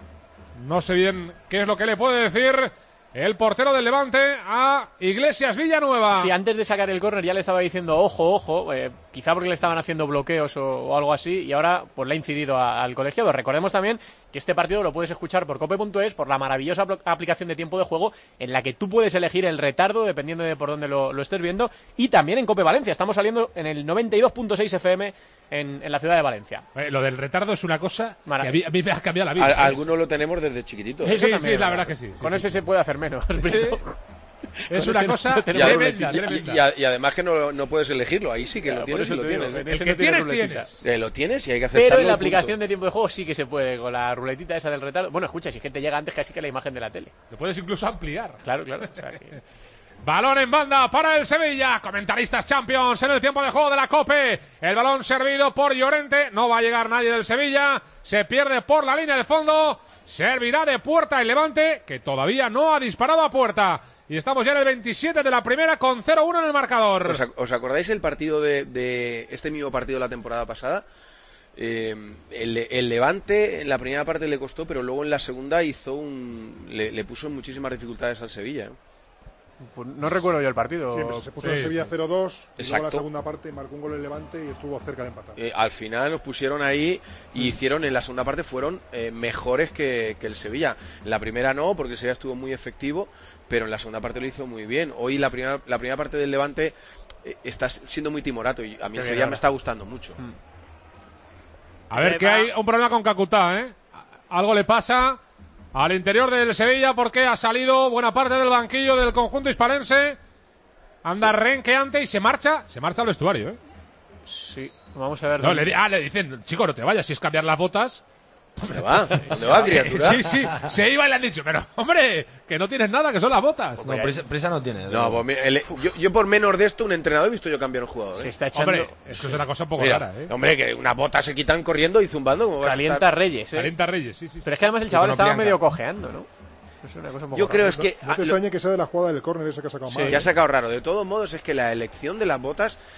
[SPEAKER 4] No sé bien qué es lo que le puede decir el portero del Levante a Iglesias Villanueva.
[SPEAKER 3] Sí, antes de sacar el córner ya le estaba diciendo ojo, ojo, eh, quizá porque le estaban haciendo bloqueos o, o algo así, y ahora pues le ha incidido a, al colegiado. Recordemos también que este partido lo puedes escuchar por cope punto es, por la maravillosa aplicación de tiempo de juego en la que tú puedes elegir el retardo dependiendo de por dónde lo, lo estés viendo, y también en Cope Valencia. Estamos saliendo en el noventa y dos punto seis F M en, en la ciudad de Valencia.
[SPEAKER 4] Eh, lo del retardo es una cosa Marav que a mí, a mí me ha cambiado la vida.
[SPEAKER 9] A, algunos lo tenemos desde chiquititos.
[SPEAKER 4] Sí, sí, sí, la verdad que sí. sí
[SPEAKER 3] Con
[SPEAKER 4] sí,
[SPEAKER 3] ese
[SPEAKER 4] sí.
[SPEAKER 3] se puede hacer menos.
[SPEAKER 4] Es una cosa tremenda, tremenda.
[SPEAKER 9] Y, a, y además que no, no puedes elegirlo, ahí sí que claro, lo tienes y lo tienes.
[SPEAKER 4] Digo, el que tienes, tienes.
[SPEAKER 9] Eh, lo tienes y hay que aceptarlo.
[SPEAKER 3] Pero en la aplicación de tiempo de juego sí que se puede, con la ruletita esa del retardo. Bueno, escucha, si gente llega antes casi que la imagen de la tele.
[SPEAKER 4] Lo puedes incluso ampliar.
[SPEAKER 3] Claro, claro. O sea, que...
[SPEAKER 4] Balón en banda para el Sevilla. Comentaristas Champions en el tiempo de juego de la Cope. El balón servido por Llorente. No va a llegar nadie del Sevilla. Se pierde por la línea de fondo. Servirá de puerta el Levante, que todavía no ha disparado a puerta. Y estamos ya en el veintisiete de la primera con cero uno en el marcador.
[SPEAKER 9] ¿Os, ¿Os acordáis el partido de, de este mismo partido de la temporada pasada? Eh, el, el Levante en la primera parte le costó, pero luego en la segunda hizo un le, le puso muchísimas dificultades al Sevilla, ¿eh?
[SPEAKER 3] Pues no recuerdo yo el partido.
[SPEAKER 11] Sí, se puso sí, en Sevilla
[SPEAKER 3] sí.
[SPEAKER 11] cero dos, y luego en la segunda parte marcó un gol el Levante y estuvo cerca de empatar.
[SPEAKER 9] Eh, al final nos pusieron ahí y mm. hicieron, en la segunda parte fueron eh, mejores que, que el Sevilla. En la primera no, porque el Sevilla estuvo muy efectivo, pero en la segunda parte lo hizo muy bien. Hoy la primera, la primera parte del Levante eh, está siendo muy timorato y a mí el Sevilla me está gustando mucho.
[SPEAKER 3] Mm.
[SPEAKER 4] A ver, que hay un problema con Kakuta, ¿eh? Algo le pasa al interior del Sevilla porque ha salido buena parte del banquillo del conjunto hispalense. Anda renqueante y se marcha. Se marcha al vestuario, ¿eh?
[SPEAKER 3] Sí, vamos a ver.
[SPEAKER 4] No, le, ah, le dicen, chico, no te vayas, si es cambiar las botas.
[SPEAKER 9] ¿Dónde va? ¿Dónde va, criatura?
[SPEAKER 4] Sí, sí, se iba y le han dicho, pero hombre, que no tienes nada, que son las botas.
[SPEAKER 8] No, prisa, prisa no tiene.
[SPEAKER 9] No, pues, el, yo, yo por menos de esto, un entrenador he visto yo cambiar un jugador, ¿eh?
[SPEAKER 3] Se está echando...
[SPEAKER 4] Hombre, esto sí. Es una cosa un poco
[SPEAKER 9] Mira,
[SPEAKER 4] rara, ¿eh?
[SPEAKER 9] Hombre, que unas botas se quitan corriendo y zumbando. Como
[SPEAKER 3] Calienta
[SPEAKER 9] estar...
[SPEAKER 3] Reyes, ¿eh?
[SPEAKER 4] Calienta Reyes, sí, sí.
[SPEAKER 3] Pero es que además el chaval estaba medio cojeando, ¿no? Es una cosa un poco
[SPEAKER 9] yo
[SPEAKER 3] rara.
[SPEAKER 9] creo es que...
[SPEAKER 11] No, no te extrañe que sea de la jugada del córner ese que ha sacado
[SPEAKER 9] sí,
[SPEAKER 11] mal.
[SPEAKER 9] que ha sacado raro. De todos modos, es que la elección de las botas...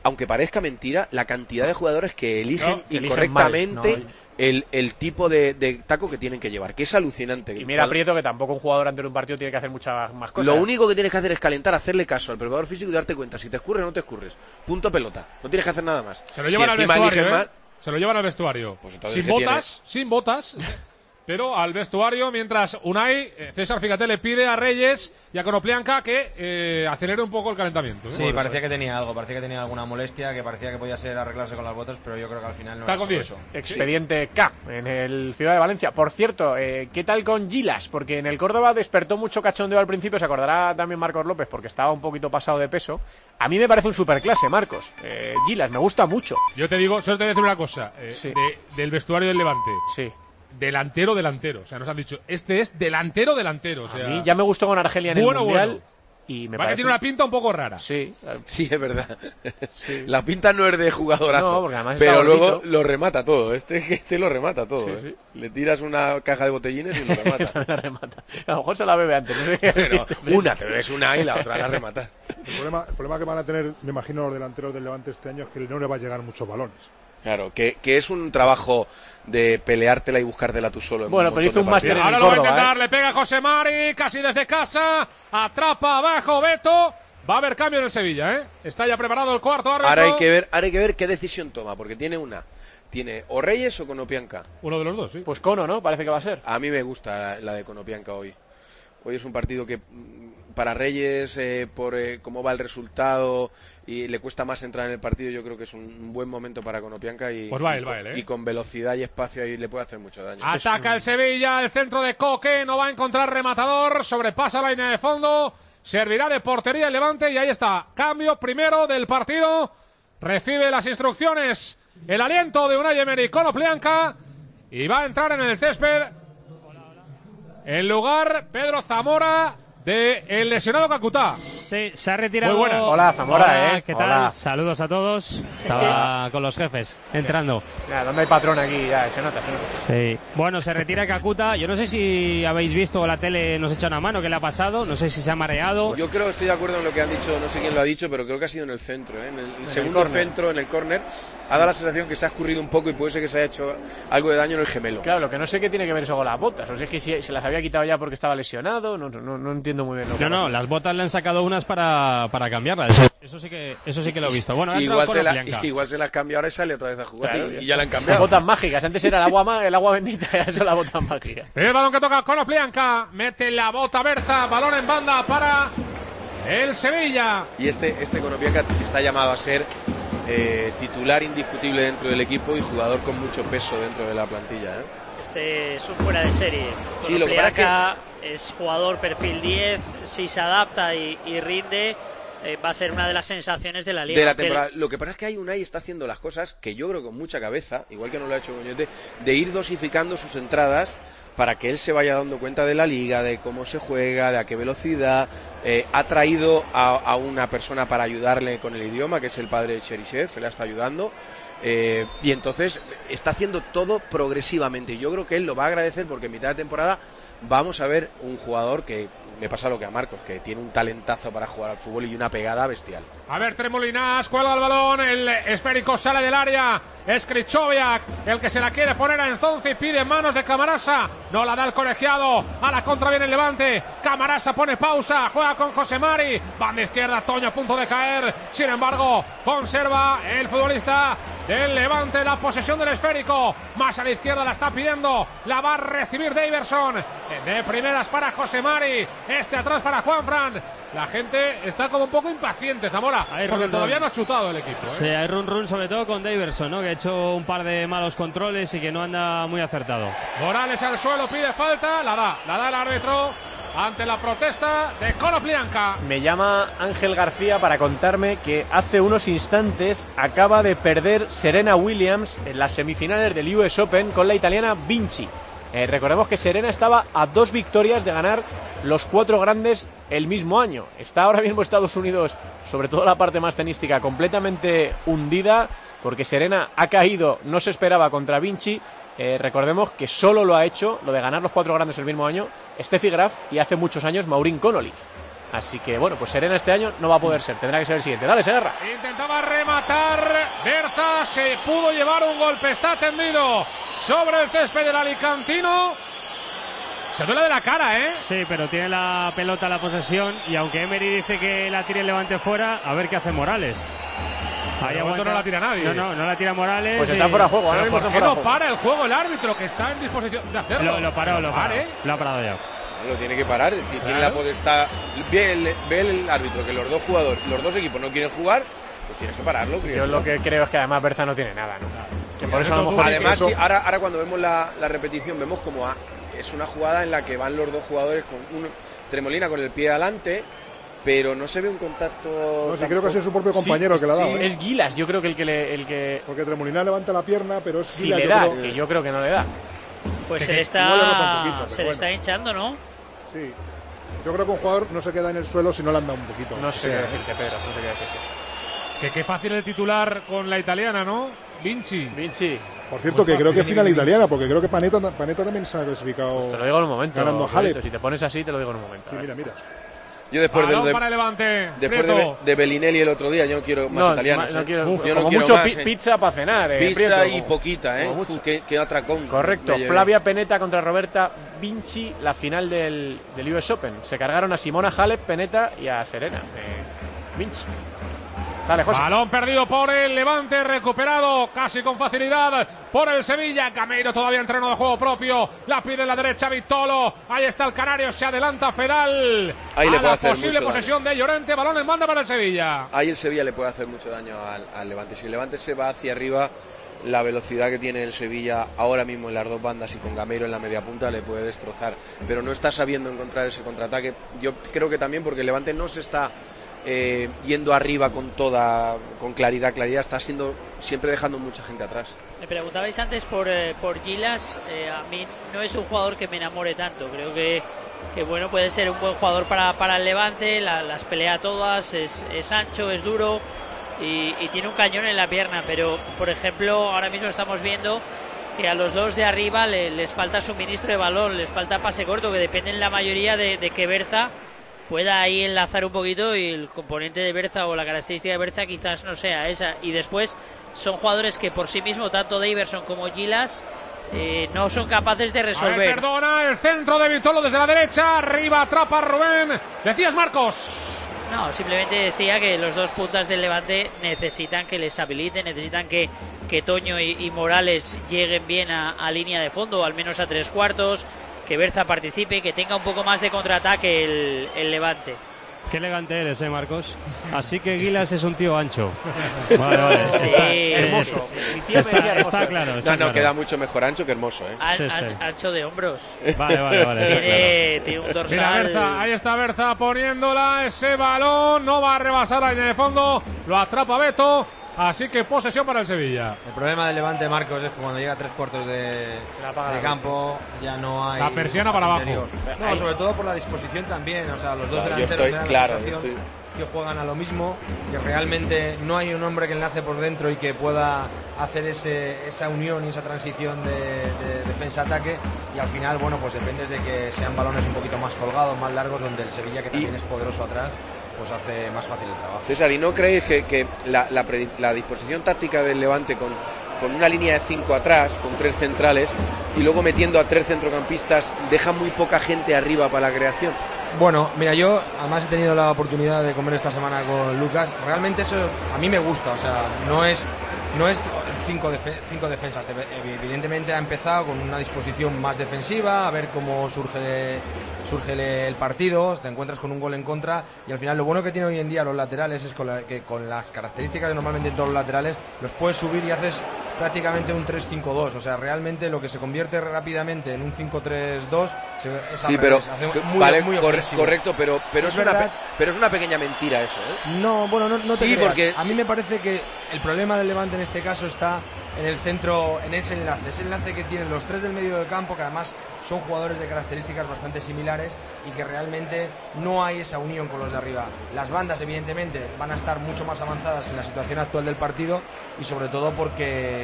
[SPEAKER 9] aunque parezca mentira, la cantidad de jugadores que eligen
[SPEAKER 3] no, que
[SPEAKER 9] incorrectamente
[SPEAKER 3] eligen mal, no.
[SPEAKER 9] el, el tipo de, de taco que tienen que llevar, que es alucinante.
[SPEAKER 3] Y mira, Prieto, que tampoco un jugador antes de un partido tiene que hacer muchas más cosas.
[SPEAKER 9] Lo único que tienes que hacer es calentar, hacerle caso al preparador físico y darte cuenta si te escurres o no te escurres. Punto pelota. No tienes que hacer nada más.
[SPEAKER 4] Se lo llevan
[SPEAKER 9] si
[SPEAKER 4] al vestuario, ¿eh?
[SPEAKER 9] mal...
[SPEAKER 4] Se lo llevan al vestuario.
[SPEAKER 9] Pues
[SPEAKER 4] sin botas, sin botas. Pero al vestuario, mientras Unai, eh, César, fíjate, le pide a Reyes y a Konoplyanka que eh, acelere un poco el calentamiento. ¿eh?
[SPEAKER 8] Sí, bueno, parecía que tenía algo, parecía que tenía alguna molestia, que parecía que podía ser arreglarse con las botas, pero yo creo que al final no
[SPEAKER 4] Está
[SPEAKER 8] era
[SPEAKER 4] con
[SPEAKER 8] solo
[SPEAKER 4] diez.
[SPEAKER 8] eso.
[SPEAKER 3] Expediente K en el Ciudad de Valencia. Por cierto, eh, ¿qué tal con Gilas? Porque en el Córdoba despertó mucho cachondeo al principio, se acordará también Marcos López, porque estaba un poquito pasado de peso. A mí me parece un superclase, Marcos. Eh, Gilas, me gusta mucho.
[SPEAKER 4] Yo te digo, solo te voy a decir una cosa. Eh,
[SPEAKER 3] Sí.
[SPEAKER 4] de- del vestuario del Levante.
[SPEAKER 3] Sí.
[SPEAKER 4] Delantero, delantero. O sea, nos han dicho, este es delantero, delantero. O sea,
[SPEAKER 3] A mí ya me gustó con Argelia en
[SPEAKER 4] bueno,
[SPEAKER 3] el Mundial.
[SPEAKER 4] bueno.
[SPEAKER 3] Y me
[SPEAKER 4] Va que
[SPEAKER 3] parece
[SPEAKER 4] tiene una pinta un poco rara.
[SPEAKER 3] Sí.
[SPEAKER 9] Sí, es verdad.
[SPEAKER 3] Sí.
[SPEAKER 9] La pinta no es de jugadorazo,
[SPEAKER 3] No, porque además está
[SPEAKER 9] pero luego
[SPEAKER 3] gordito.
[SPEAKER 9] lo remata todo. Este, este lo remata todo.
[SPEAKER 3] Sí,
[SPEAKER 9] ¿eh?
[SPEAKER 3] sí.
[SPEAKER 9] Le tiras una caja de botellines y lo remata.
[SPEAKER 3] Esa me la remata. A lo mejor se la bebe antes. No sé qué
[SPEAKER 9] Pero
[SPEAKER 3] decirte.
[SPEAKER 9] una te bebes una y la otra la rematas.
[SPEAKER 11] El problema, el problema que van a tener, me imagino, los delanteros del Levante este año es que no le va a llegar muchos balones.
[SPEAKER 9] Claro, que, que es un trabajo de peleártela y buscártela tú solo. En
[SPEAKER 3] Bueno,
[SPEAKER 9] un
[SPEAKER 3] pero
[SPEAKER 9] montón
[SPEAKER 3] hizo
[SPEAKER 9] de
[SPEAKER 3] un máster
[SPEAKER 9] partidos.
[SPEAKER 3] en
[SPEAKER 4] Ahora
[SPEAKER 3] el
[SPEAKER 4] lo va a
[SPEAKER 3] Córdoba,
[SPEAKER 4] intentar,
[SPEAKER 3] ¿eh?
[SPEAKER 4] le pega José Mari, casi desde casa. Atrapa abajo Beto. Va a haber cambio en el Sevilla, ¿eh? Está ya preparado el cuarto árbitro.
[SPEAKER 9] Ahora hay que ver, ahora hay que ver qué decisión toma, porque tiene una. Tiene o Reyes o Konoplyanka.
[SPEAKER 4] Uno de los dos, sí.
[SPEAKER 3] Pues Cono, ¿no? Parece que va a ser.
[SPEAKER 9] A mí me gusta la de Konoplyanka hoy. Hoy es un partido que mm, para Reyes, eh, por eh, cómo va el resultado y le cuesta más entrar en el partido, yo creo que es un buen momento para Konoplyanka y,
[SPEAKER 4] Pues va
[SPEAKER 9] y
[SPEAKER 4] él,
[SPEAKER 9] con,
[SPEAKER 4] va él, ¿eh?
[SPEAKER 9] y con velocidad y espacio ahí le puede hacer mucho daño.
[SPEAKER 4] Ataca el Sevilla, el centro de Coque, no va a encontrar rematador, sobrepasa la línea de fondo, servirá de portería el Levante y ahí está, cambio primero del partido, recibe las instrucciones, el aliento de Unai Emery, Konoplyanka, y va a entrar en el césped, en lugar Pedro Zamora de el lesionado Kakuta.
[SPEAKER 16] Sí, se ha retirado.
[SPEAKER 4] Muy buenas.
[SPEAKER 3] Hola, Zamora,
[SPEAKER 16] Hola,
[SPEAKER 3] ¿eh?
[SPEAKER 16] ¿qué tal?
[SPEAKER 3] Hola.
[SPEAKER 16] Saludos a todos. Estaba con los jefes, entrando.
[SPEAKER 3] Ya, ¿dónde hay patrón aquí? Ya, se nota, se nota.
[SPEAKER 16] Sí. Bueno, se retira Kakuta. Yo no sé si habéis visto la tele, nos echa una mano, ¿qué le ha pasado? No sé si se ha mareado.
[SPEAKER 9] Yo creo que estoy de acuerdo en lo que han dicho, no sé quién lo ha dicho, pero creo que ha sido en el centro, ¿eh? en el, el segundo
[SPEAKER 3] córner.
[SPEAKER 9] centro, en el córner. Ha dado la sensación que se ha escurrido un poco y puede ser que se haya hecho algo de daño en el gemelo.
[SPEAKER 3] Claro, lo que no sé qué tiene que ver eso con las botas. O sea, es que si se las había quitado ya porque estaba lesionado. No, no, no entiendo muy bien lo que
[SPEAKER 16] No, no,
[SPEAKER 3] pasa.
[SPEAKER 16] las botas le han sacado unas para, para cambiarlas. Eso, eso sí que eso sí que lo he visto. Bueno, ha entrado
[SPEAKER 9] Igual se, la,
[SPEAKER 16] Konoplyanka.
[SPEAKER 9] igual se las cambia ahora y sale otra vez a jugar.
[SPEAKER 3] Claro,
[SPEAKER 9] y,
[SPEAKER 3] ya
[SPEAKER 9] y ya la han
[SPEAKER 3] Las
[SPEAKER 9] cambiado.
[SPEAKER 3] botas mágicas. Antes era el agua, ma- el agua bendita, ya son las botas mágicas.
[SPEAKER 4] El balón que toca Konoplyanka, mete la bota Berza, balón en banda para el Sevilla.
[SPEAKER 9] Y este, este Konoplyanka está llamado a ser eh, titular indiscutible dentro del equipo y jugador con mucho peso dentro de la plantilla. ¿eh?
[SPEAKER 10] Este es un fuera de serie.
[SPEAKER 9] Sí, lo que pasa es que-
[SPEAKER 10] Konoplyanka es jugador perfil diez, si se adapta y, y rinde, eh, va a ser una de las sensaciones de la liga.
[SPEAKER 9] De la
[SPEAKER 10] Aunque
[SPEAKER 9] temporada. Lo que pasa es que hay Unai está haciendo las cosas que yo creo con mucha cabeza, igual que no lo ha hecho Goñete, de ir dosificando sus entradas para que él se vaya dando cuenta de la liga, de cómo se juega, de a qué velocidad. Eh, ha traído a, a una persona para ayudarle con el idioma, que es el padre de Cheryshev, él la está ayudando. Eh, y entonces está haciendo todo progresivamente. Y yo creo que él lo va a agradecer porque en mitad de temporada vamos a ver un jugador que me pasa lo que a Marcos, que tiene un talentazo para jugar al fútbol y una pegada bestial.
[SPEAKER 4] A ver, Tremolinas, cuelga el balón, el esférico sale del área, es Krychowiak, el que se la quiere poner a Enzonzi, pide manos de Camarasa, no la da el colegiado, a la contra viene el Levante, Camarasa pone pausa, juega con José Mari, banda izquierda, Toño a punto de caer, sin embargo, conserva el futbolista del Levante la posesión del esférico, más a la izquierda la está pidiendo, la va a recibir Daverson, de primeras para José Mari, este atrás para Juanfran. La gente está como un poco impaciente, Zamora,
[SPEAKER 16] Ahí,
[SPEAKER 4] porque
[SPEAKER 16] run,
[SPEAKER 4] todavía
[SPEAKER 16] run.
[SPEAKER 4] no ha chutado el equipo. ¿eh?
[SPEAKER 16] Sí, hay run run sobre todo con Daverson, ¿no? Que ha hecho un par de malos controles y que no anda muy acertado.
[SPEAKER 4] Morales al suelo, pide falta, la da, la da el árbitro ante la protesta de Konoplyanka.
[SPEAKER 3] Me llama Ángel García para contarme que hace unos instantes acaba de perder Serena Williams en las semifinales del U S Open con la italiana Vinci. Eh, recordemos que Serena estaba a dos victorias de ganar los cuatro grandes el mismo año. Está ahora mismo Estados Unidos, sobre todo la parte más tenística, completamente hundida porque Serena ha caído, no se esperaba contra Vinci. Eh, recordemos que solo lo ha hecho, lo de ganar los cuatro grandes el mismo año, Steffi Graf y hace muchos años Maureen Connolly. Así que bueno, pues Serena este año no va a poder ser, tendrá que ser el siguiente. Dale, Segarra.
[SPEAKER 4] Intentaba rematar Berza, se pudo llevar un golpe, está tendido sobre el césped del alicantino. Se duele de la cara, ¿eh?
[SPEAKER 16] Sí, pero tiene la pelota, la posesión, y aunque Emery dice que la tire el Levante fuera, a ver qué hace Morales.
[SPEAKER 4] Ahí de momento no la tira nadie.
[SPEAKER 16] No, no, no la tira Morales.
[SPEAKER 3] Pues está fuera de juego. Ahora mismo
[SPEAKER 4] ¿Por
[SPEAKER 3] está
[SPEAKER 4] qué
[SPEAKER 3] fuera de
[SPEAKER 4] no
[SPEAKER 3] juego.
[SPEAKER 4] para el juego el árbitro, que está en disposición de hacerlo?
[SPEAKER 16] Lo, lo paró, lo paró.
[SPEAKER 4] ¿eh?
[SPEAKER 16] Lo ha parado ya.
[SPEAKER 9] Lo tiene que parar, tiene
[SPEAKER 4] Claro.
[SPEAKER 9] la potestad. Ve el, ve el árbitro que los dos jugadores, los dos equipos no quieren jugar, pues tienes que pararlo.
[SPEAKER 3] Yo
[SPEAKER 9] Criatura.
[SPEAKER 3] lo que creo es que además Berza no tiene nada, ¿no? Que por
[SPEAKER 9] Y
[SPEAKER 3] eso a lo mejor
[SPEAKER 9] además,
[SPEAKER 3] eso-
[SPEAKER 9] sí, ahora, ahora cuando vemos la, la repetición, vemos como a- es una jugada en la que van los dos jugadores con uno, Tremolina con el pie adelante, pero no se ve un contacto.
[SPEAKER 11] No, sí, creo que ha sido su propio
[SPEAKER 3] Sí,
[SPEAKER 11] compañero el que le ha dado.
[SPEAKER 3] sí,
[SPEAKER 11] ¿eh?
[SPEAKER 3] es Gilas, yo creo que el que le, el que
[SPEAKER 11] Porque Tremolina levanta la pierna, pero es
[SPEAKER 3] si
[SPEAKER 11] Gilas,
[SPEAKER 3] le
[SPEAKER 11] yo
[SPEAKER 3] da,
[SPEAKER 11] creo-
[SPEAKER 3] que yo creo que no le da.
[SPEAKER 10] Pues
[SPEAKER 11] Que-
[SPEAKER 10] se
[SPEAKER 11] que
[SPEAKER 10] le
[SPEAKER 11] igual le roza un
[SPEAKER 10] está,
[SPEAKER 11] poquito, pero
[SPEAKER 10] se le
[SPEAKER 11] bueno.
[SPEAKER 10] está hinchando, ¿no?
[SPEAKER 11] Sí. Yo creo que un jugador no se queda en el suelo si no le han dado un poquito.
[SPEAKER 3] No sé
[SPEAKER 11] Sí,
[SPEAKER 3] qué
[SPEAKER 11] ¿eh?
[SPEAKER 3] decirte, Pedro, no sé qué decirte.
[SPEAKER 4] Que qué fácil el titular con la italiana, ¿no? Vinci.
[SPEAKER 3] Vinci.
[SPEAKER 11] Por cierto, que creo que final italiana, porque creo que Panetta, Panetta también se ha clasificado.
[SPEAKER 3] Pues te lo digo en un momento.
[SPEAKER 11] Ganando a
[SPEAKER 3] Pedrito,
[SPEAKER 11] Halep.
[SPEAKER 3] si te pones así, te lo digo en un momento.
[SPEAKER 11] Sí, mira, mira.
[SPEAKER 9] Yo después del
[SPEAKER 4] Balón
[SPEAKER 9] de,
[SPEAKER 4] para el Levante.
[SPEAKER 9] después de,
[SPEAKER 4] Prieto.
[SPEAKER 9] de Bellinelli el otro día, yo no quiero más
[SPEAKER 3] No,
[SPEAKER 9] italianos.
[SPEAKER 3] ma- no
[SPEAKER 9] ¿eh?
[SPEAKER 3] quiero-
[SPEAKER 9] Yo no
[SPEAKER 3] como
[SPEAKER 9] quiero
[SPEAKER 3] mucho
[SPEAKER 9] más,
[SPEAKER 3] pi-
[SPEAKER 9] ¿eh?
[SPEAKER 3] pizza para cenar, eh,
[SPEAKER 9] Pizza
[SPEAKER 3] Prieto,
[SPEAKER 9] y
[SPEAKER 3] como-
[SPEAKER 9] poquita, ¿eh?
[SPEAKER 3] como mucho.
[SPEAKER 9] Uf, qué, qué atracón.
[SPEAKER 3] Correcto,
[SPEAKER 9] me llevé.
[SPEAKER 3] Flavia Pennetta contra Roberta Vinci, la final del, del U S Open. Se cargaron a Simona Halep, Pennetta y a Serena. Eh, Vinci. Dale, José.
[SPEAKER 4] Balón perdido por el Levante, recuperado casi con facilidad por el Sevilla. Gameiro todavía en terreno de juego propio. La pide en la derecha Vitolo. Ahí está el canario, se adelanta Fedal.
[SPEAKER 9] Ahí le
[SPEAKER 4] a
[SPEAKER 9] puede
[SPEAKER 4] la
[SPEAKER 9] hacer
[SPEAKER 4] posible
[SPEAKER 9] mucho
[SPEAKER 4] posesión de Llorente. Balón en banda para el Sevilla.
[SPEAKER 9] Ahí el Sevilla le puede hacer mucho daño al, al Levante. Si el Levante se va hacia arriba, la velocidad que tiene el Sevilla ahora mismo en las dos bandas y con Gameiro en la media punta le puede destrozar. Pero no está sabiendo encontrar ese contraataque. Yo creo que también porque el Levante no se está eh, yendo arriba con toda, con claridad. Claridad está siendo siempre dejando mucha gente atrás.
[SPEAKER 10] Me preguntabais antes por, eh, por Gilas. Eh, a mí no es un jugador que me enamore tanto. Creo que, que bueno, puede ser un buen jugador para, para el Levante. La, las pelea todas, es, es ancho, es duro y, y tiene un cañón en la pierna. Pero, por ejemplo, ahora mismo estamos viendo que a los dos de arriba le, les falta suministro de balón, les falta pase corto, que dependen la mayoría de, de que Berza pueda ahí enlazar un poquito, y el componente de Berza o la característica de Berza quizás no sea esa. Y después son jugadores que por sí mismo, tanto Daverson como Gilas, eh, no son capaces de
[SPEAKER 4] A ver,
[SPEAKER 10] resolver.
[SPEAKER 4] perdona, el centro de Vitolo desde la derecha. Arriba atrapa a Rubén. Decías, Marcos.
[SPEAKER 10] No, simplemente decía que los dos puntas del Levante necesitan que les habiliten, necesitan que, que Toño y, y Morales lleguen bien a, a línea de fondo, o al menos a tres cuartos, que Berza participe, que tenga un poco más de contraataque el, el Levante.
[SPEAKER 16] Qué elegante eres, eh, Marcos. Así que Gilas es un tío ancho. Vale, vale.
[SPEAKER 10] Sí,
[SPEAKER 16] Está,
[SPEAKER 10] hermoso.
[SPEAKER 16] es-
[SPEAKER 3] Mi tía me decía
[SPEAKER 16] está,
[SPEAKER 3] hermoso.
[SPEAKER 16] está claro. Está
[SPEAKER 9] No, no,
[SPEAKER 16] claro.
[SPEAKER 9] queda mucho mejor ancho que hermoso, ¿eh?
[SPEAKER 10] An-
[SPEAKER 16] Sí, sí.
[SPEAKER 10] an- ancho de hombros.
[SPEAKER 16] Vale, vale, vale. está
[SPEAKER 10] Tiene, tiene un
[SPEAKER 4] Mira,
[SPEAKER 10] dorsal.
[SPEAKER 4] Berza, ahí está Berza poniéndola. Ese balón no va a rebasar la línea de fondo. Lo atrapa Beto. Así que posesión para el Sevilla.
[SPEAKER 8] El problema del Levante, Marcos, es que cuando llega a tres cuartos de,
[SPEAKER 3] Se la apaga
[SPEAKER 8] de
[SPEAKER 3] la
[SPEAKER 8] campo ya no hay.
[SPEAKER 4] La persiana
[SPEAKER 8] pase
[SPEAKER 4] para abajo.
[SPEAKER 8] interior. No,
[SPEAKER 3] Ahí.
[SPEAKER 8] sobre todo por la disposición también. O sea, los dos
[SPEAKER 9] Claro, yo
[SPEAKER 8] delanteros
[SPEAKER 9] estoy-
[SPEAKER 8] me dan
[SPEAKER 9] claro,
[SPEAKER 8] la sensación
[SPEAKER 9] yo estoy-
[SPEAKER 8] que juegan a lo mismo, que realmente no hay un hombre que enlace por dentro y que pueda hacer ese, esa unión y esa transición de, de defensa-ataque, y al final, bueno, pues dependes de que sean balones un poquito más colgados, más largos, donde el Sevilla, que también es poderoso atrás, pues hace más fácil el trabajo.
[SPEAKER 9] César, ¿y no creéis que, que la, la, predi- la disposición táctica del Levante con, con una línea de cinco atrás, con tres centrales, y luego metiendo a tres centrocampistas, deja muy poca gente arriba para la creación?
[SPEAKER 8] Bueno, mira, yo además he tenido la oportunidad de comer esta semana con Lucas. Realmente eso a mí me gusta, o sea, no es no es cinco, defe- cinco defensas. Evidentemente ha empezado con una disposición más defensiva, a ver cómo surge surge el partido, te encuentras con un gol en contra, y al final lo bueno que tiene hoy en día los laterales es con la- que con las características que normalmente en todos los laterales los puedes subir y haces prácticamente un tres cinco dos, o sea, realmente lo que se convierte rápidamente en un cinco tres dos se- es al
[SPEAKER 9] Sí, pero
[SPEAKER 8] revés, hace
[SPEAKER 9] que-
[SPEAKER 8] muy,
[SPEAKER 9] vale,
[SPEAKER 8] muy
[SPEAKER 9] corre-
[SPEAKER 8] ofensivo.
[SPEAKER 9] correcto, pero, pero,
[SPEAKER 8] Es
[SPEAKER 9] es una,
[SPEAKER 8] verdad.
[SPEAKER 9] pe- pero es una pequeña mentira eso, ¿eh?
[SPEAKER 8] No, bueno, no, no te
[SPEAKER 9] Sí,
[SPEAKER 8] creas.
[SPEAKER 9] porque-
[SPEAKER 8] A mí me parece que el problema del Levante en este caso está en el centro, en ese enlace, ese enlace que tienen los tres del medio del campo, que además son jugadores de características bastante similares y que realmente no hay esa unión con los de arriba. Las bandas, evidentemente, van a estar mucho más avanzadas en la situación actual del partido, y sobre todo porque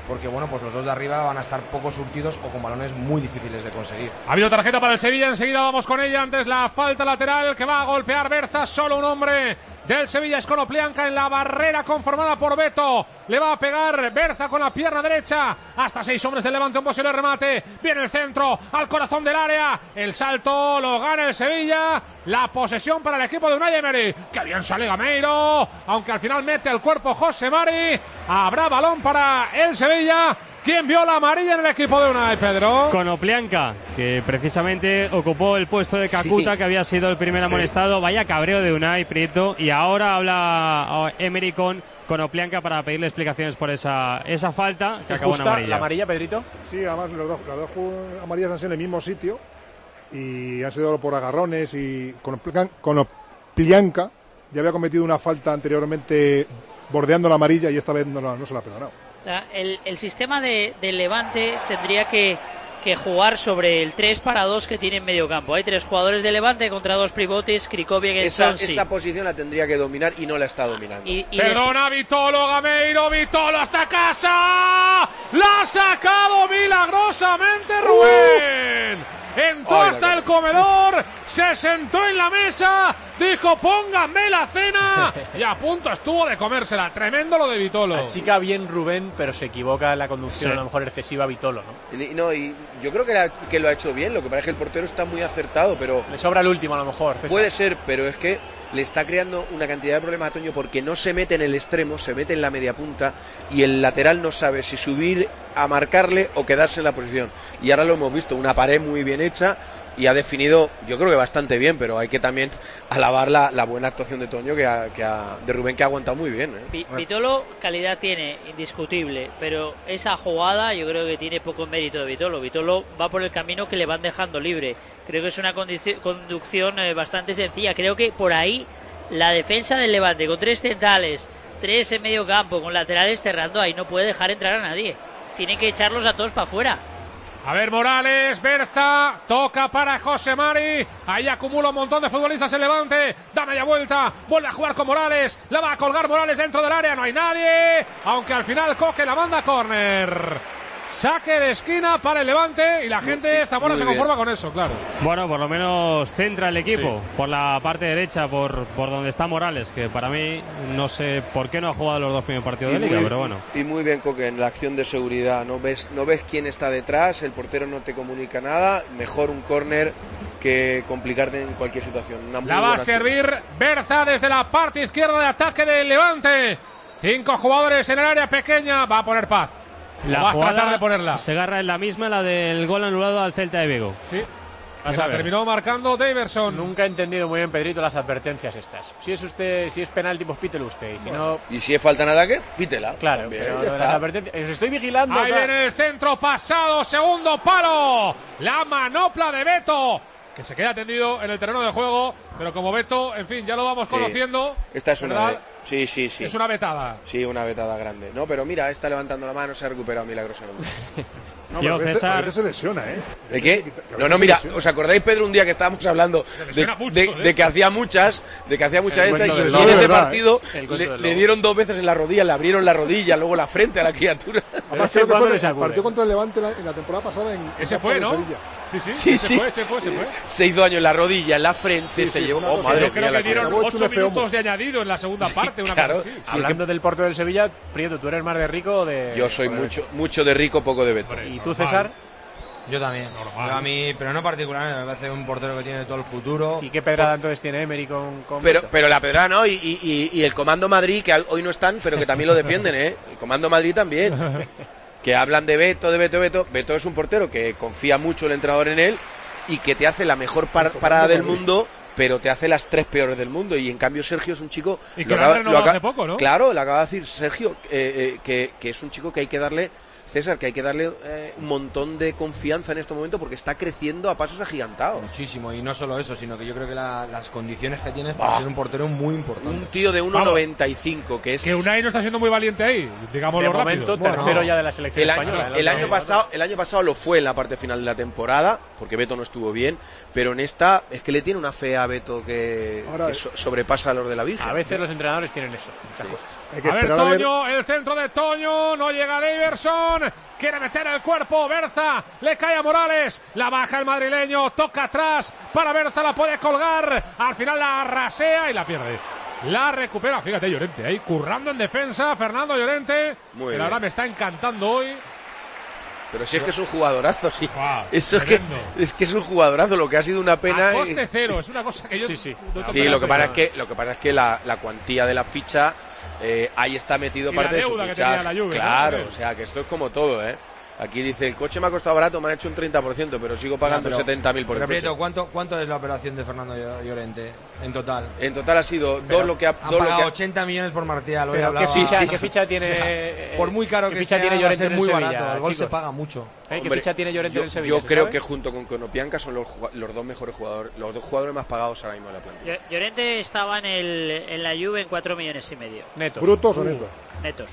[SPEAKER 8] porque bueno, pues los dos de arriba van a estar poco surtidos o con balones muy difíciles de conseguir.
[SPEAKER 4] Ha habido tarjeta para el Sevilla, enseguida vamos con ella. Antes la falta lateral que va a golpear Berza, solo un hombre del Sevilla es Konoplyanka en la barrera conformada por Beto. Le va a pegar Berza con la pierna derecha. Hasta seis hombres del Levante, un posible remate. Viene el centro al corazón del área. El salto lo gana el Sevilla. La posesión para el equipo de Unai Emery. Que bien sale Gameiro, aunque al final mete el cuerpo José Mari. Habrá balón para el Sevilla. ¿Quién vio la amarilla en el equipo de Unai, Pedro?
[SPEAKER 16] Konoplyanka, que precisamente ocupó el puesto de Kakuta, sí, que había sido el primer amonestado. Sí. Vaya cabreo de Unai, Prieto. Y ahora habla Emery con Konoplyanka para pedirle explicaciones por esa, esa falta que acabó en amarilla.
[SPEAKER 3] ¿La amarilla, Pedrito?
[SPEAKER 11] Sí, además los dos, las dos amarillas han sido en el mismo sitio y han sido por agarrones. Y Konoplyanka ya había cometido una falta anteriormente bordeando la amarilla y esta vez no, no se la ha perdonado.
[SPEAKER 10] El, el sistema de, de Levante tendría que, que jugar sobre el tres para dos que tiene en medio campo. Hay tres jugadores de Levante contra dos pivotes, Krikoviak y
[SPEAKER 9] esa,
[SPEAKER 10] Tonsi.
[SPEAKER 9] esa posición la tendría que dominar y no la está dominando.
[SPEAKER 10] Y, y
[SPEAKER 4] Perdona, des... Vitolo, Gameiro, Vitolo hasta casa. ¡La ha sacado milagrosamente Rubén! Uh. Entró Ay, hasta el comedor, se sentó en la mesa, dijo pónganme la cena y a punto estuvo de comérsela. Tremendo lo de Vitolo.
[SPEAKER 3] La chica bien Rubén, pero se equivoca en la conducción, sí, a lo mejor excesiva Vitolo, ¿no?
[SPEAKER 9] Y, no, y yo creo que, la, que lo ha hecho bien, lo que pasa es que el portero está muy acertado, pero...
[SPEAKER 3] Le sobra el último a lo mejor, César.
[SPEAKER 9] Puede ser, pero es que le está creando una cantidad de problemas a Toño porque no se mete en el extremo, se mete en la media punta y el lateral no sabe si subir a marcarle o quedarse en la posición. Y ahora lo hemos visto, una pared muy bien hecha y ha definido, yo creo que bastante bien, pero hay que también alabar la, la buena actuación de Toño, que ha, que ha, de Rubén, que ha aguantado muy bien, ¿eh?
[SPEAKER 10] Vitolo calidad tiene, indiscutible, pero esa jugada yo creo que tiene poco mérito de Vitolo. Vitolo va por el camino que le van dejando libre. Creo que es una conducción eh, bastante sencilla. Creo que por ahí la defensa del Levante, con tres centrales, tres en medio campo, con laterales cerrando, ahí no puede dejar entrar a nadie. Tiene que echarlos a todos para afuera.
[SPEAKER 4] A ver, Morales, Berza, toca para José Mari, ahí acumula un montón de futbolistas el Levante, da media vuelta, vuelve a jugar con Morales, la va a colgar Morales dentro del área, no hay nadie, aunque al final Coque la manda a córner. Saque de esquina para el Levante y la gente de Zamora se conforma con eso, claro.
[SPEAKER 16] Bueno, por lo menos centra el equipo, sí, por la parte derecha, por, por donde está Morales, que para mí no sé por qué no ha jugado los dos primeros partidos y de Liga, muy, pero bueno.
[SPEAKER 9] Y muy bien, Coque, en la acción de seguridad, no ves, no ves quién está detrás, el portero no te comunica nada, mejor un córner que complicarte en cualquier situación. Una
[SPEAKER 4] la va a servir Berza desde la parte izquierda de ataque del Levante. Cinco jugadores en el área pequeña, va a poner Paz.
[SPEAKER 16] La
[SPEAKER 4] va a
[SPEAKER 16] jugada
[SPEAKER 4] tratar de ponerla.
[SPEAKER 16] Se agarra en la misma, la del gol anulado al Celta de Vigo.
[SPEAKER 4] Sí. La terminó marcando Daverson.
[SPEAKER 3] Nunca he entendido muy bien, Pedrito, las advertencias estas. Si es usted, si es penalti, pues pítelo usted. Y si
[SPEAKER 9] bueno,
[SPEAKER 3] no,
[SPEAKER 9] y si es falta nada que pítela.
[SPEAKER 3] Claro,
[SPEAKER 9] también,
[SPEAKER 3] pero las advertencias, os estoy vigilando.
[SPEAKER 4] Ahí
[SPEAKER 3] claro.
[SPEAKER 4] Viene el centro pasado, segundo palo. La manopla de Beto, que se queda tendido en el terreno de juego, pero como Beto, en fin, ya lo vamos conociendo.
[SPEAKER 9] Sí. Esta es una
[SPEAKER 4] ¿verdad?
[SPEAKER 9] de... Sí, sí, sí.
[SPEAKER 4] Es una vetada.
[SPEAKER 9] Sí, una vetada grande. No, pero mira, está levantando la mano, se ha recuperado milagrosamente.
[SPEAKER 11] No, pero Yo, César... a veces se lesiona, ¿eh?
[SPEAKER 9] ¿De qué? No, no, mira, ¿os acordáis, Pedro, un día que estábamos hablando de, mucho, de, ¿eh? de que hacía muchas, de que hacía muchas estas y, y en ese partido ¿eh? le, le dieron dos veces en la rodilla, le abrieron la rodilla, luego la frente a la criatura.
[SPEAKER 11] Aparte, que fue el partido contra el Levante en la, en la temporada pasada en
[SPEAKER 4] ese fue, ¿no? Sevilla.
[SPEAKER 9] Sí, sí, sí,
[SPEAKER 4] se
[SPEAKER 9] sí.
[SPEAKER 4] fue, se fue, se fue.
[SPEAKER 9] Se hizo daño en la rodilla, en la frente, sí, se sí, llevó.
[SPEAKER 4] Oh, madre Yo creo mía, que dieron ocho minutos de añadido en la segunda parte, una
[SPEAKER 9] claro,
[SPEAKER 4] cosa así.
[SPEAKER 3] Sí, hablando que... del Porto del Sevilla, Prieto, ¿tú eres más de Rico o de...?
[SPEAKER 9] Yo soy mucho, mucho de Rico, poco de Beto.
[SPEAKER 3] ¿Y tú, César?
[SPEAKER 8] Yo también. Yo a mí, pero no particularmente, me parece un portero que tiene todo el futuro.
[SPEAKER 3] ¿Y qué pedrada entonces tiene Emery con, con
[SPEAKER 9] pero, pero la pedrada no, y, y, y el Comando Madrid, que hoy no están, pero que también lo defienden, ¿eh? El Comando Madrid también. Que hablan de Beto, de Beto, Beto. Beto es un portero que confía mucho el entrenador en él y que te hace la mejor par parada del mundo, pero te hace las tres peores del mundo. Y en cambio Sergio es un chico...
[SPEAKER 4] Y que lo acaba, lo acaba, hace poco, ¿no?
[SPEAKER 9] Claro, le acaba de decir Sergio eh, eh, que, que es un chico que hay que darle... César, que hay que darle eh, un montón de confianza en este momento porque está creciendo a pasos agigantados.
[SPEAKER 8] Muchísimo, y no solo eso, sino que yo creo que la, las condiciones que tiene para ser un portero muy importante.
[SPEAKER 9] Un tío de uno noventa y cinco, que es...
[SPEAKER 4] Que Unai no está siendo muy valiente ahí, digámoslo
[SPEAKER 3] rápido. De momento, tercero bueno, ya de la selección
[SPEAKER 9] el
[SPEAKER 3] española.
[SPEAKER 9] Año, el, año pasado, el año pasado lo fue en la parte final de la temporada, porque Beto no estuvo bien, pero en esta es que le tiene una fe a Beto que, Ahora, que so, sobrepasa a los de la Virgen.
[SPEAKER 3] A veces los entrenadores tienen eso, muchas sí. cosas.
[SPEAKER 4] A ver, Toño, el centro de Toño, no llega Daverson. balón, quiere meter el cuerpo, Berza, le cae a Morales, la baja el madrileño, toca atrás para Berza, la puede colgar, al final la rasea y la pierde. La recupera, fíjate Llorente, ahí currando en defensa, Fernando Llorente, Muy que la verdad me está encantando hoy.
[SPEAKER 9] Pero si es que es un jugadorazo, sí. Wow, Eso es que, es que es un jugadorazo, lo que ha sido una pena.
[SPEAKER 4] A coste cero, es una cosa que yo.
[SPEAKER 3] Sí, sí.
[SPEAKER 9] No sí, lo que, pasa es que, lo que pasa es que la, la cuantía de la ficha, eh, ahí está metido
[SPEAKER 4] y
[SPEAKER 9] parte
[SPEAKER 4] la
[SPEAKER 9] de su
[SPEAKER 4] deuda que
[SPEAKER 9] fichaje.
[SPEAKER 4] tenía la Juve,
[SPEAKER 9] claro,
[SPEAKER 4] ¿no?
[SPEAKER 9] O sea, que esto es como todo, ¿eh? Aquí dice, el coche me ha costado barato, me han hecho un treinta por ciento, pero sigo pagando no, setenta mil por el coche.
[SPEAKER 8] ¿cuánto, ¿Cuánto es la operación de Fernando Llorente en total?
[SPEAKER 9] En total ha sido pero dos lo que ha...
[SPEAKER 8] Han
[SPEAKER 9] dos
[SPEAKER 8] pagado
[SPEAKER 9] lo que ha...
[SPEAKER 8] ochenta millones por Martial. Hoy
[SPEAKER 3] ¿Qué ficha,
[SPEAKER 8] sí,
[SPEAKER 3] ¿Qué ficha tiene?
[SPEAKER 8] O sea, por muy caro que
[SPEAKER 3] ficha
[SPEAKER 8] sea,
[SPEAKER 3] tiene Llorente
[SPEAKER 8] va a ser muy
[SPEAKER 3] en
[SPEAKER 8] barato.
[SPEAKER 3] Sevilla,
[SPEAKER 8] El gol
[SPEAKER 3] chicos.
[SPEAKER 8] se paga mucho.
[SPEAKER 3] ¿Eh? ¿Qué
[SPEAKER 9] Hombre,
[SPEAKER 3] ficha tiene Llorente
[SPEAKER 9] yo,
[SPEAKER 3] en el Sevilla?
[SPEAKER 9] Yo creo
[SPEAKER 3] sabe?
[SPEAKER 9] que junto con Konopianka son los, los dos mejores jugadores, los dos jugadores más pagados ahora mismo de la plantilla.
[SPEAKER 10] Llorente estaba en, el, en la Juve en cuatro millones y medio.
[SPEAKER 3] Netos.
[SPEAKER 11] ¿Brutos o netos?
[SPEAKER 10] Netos.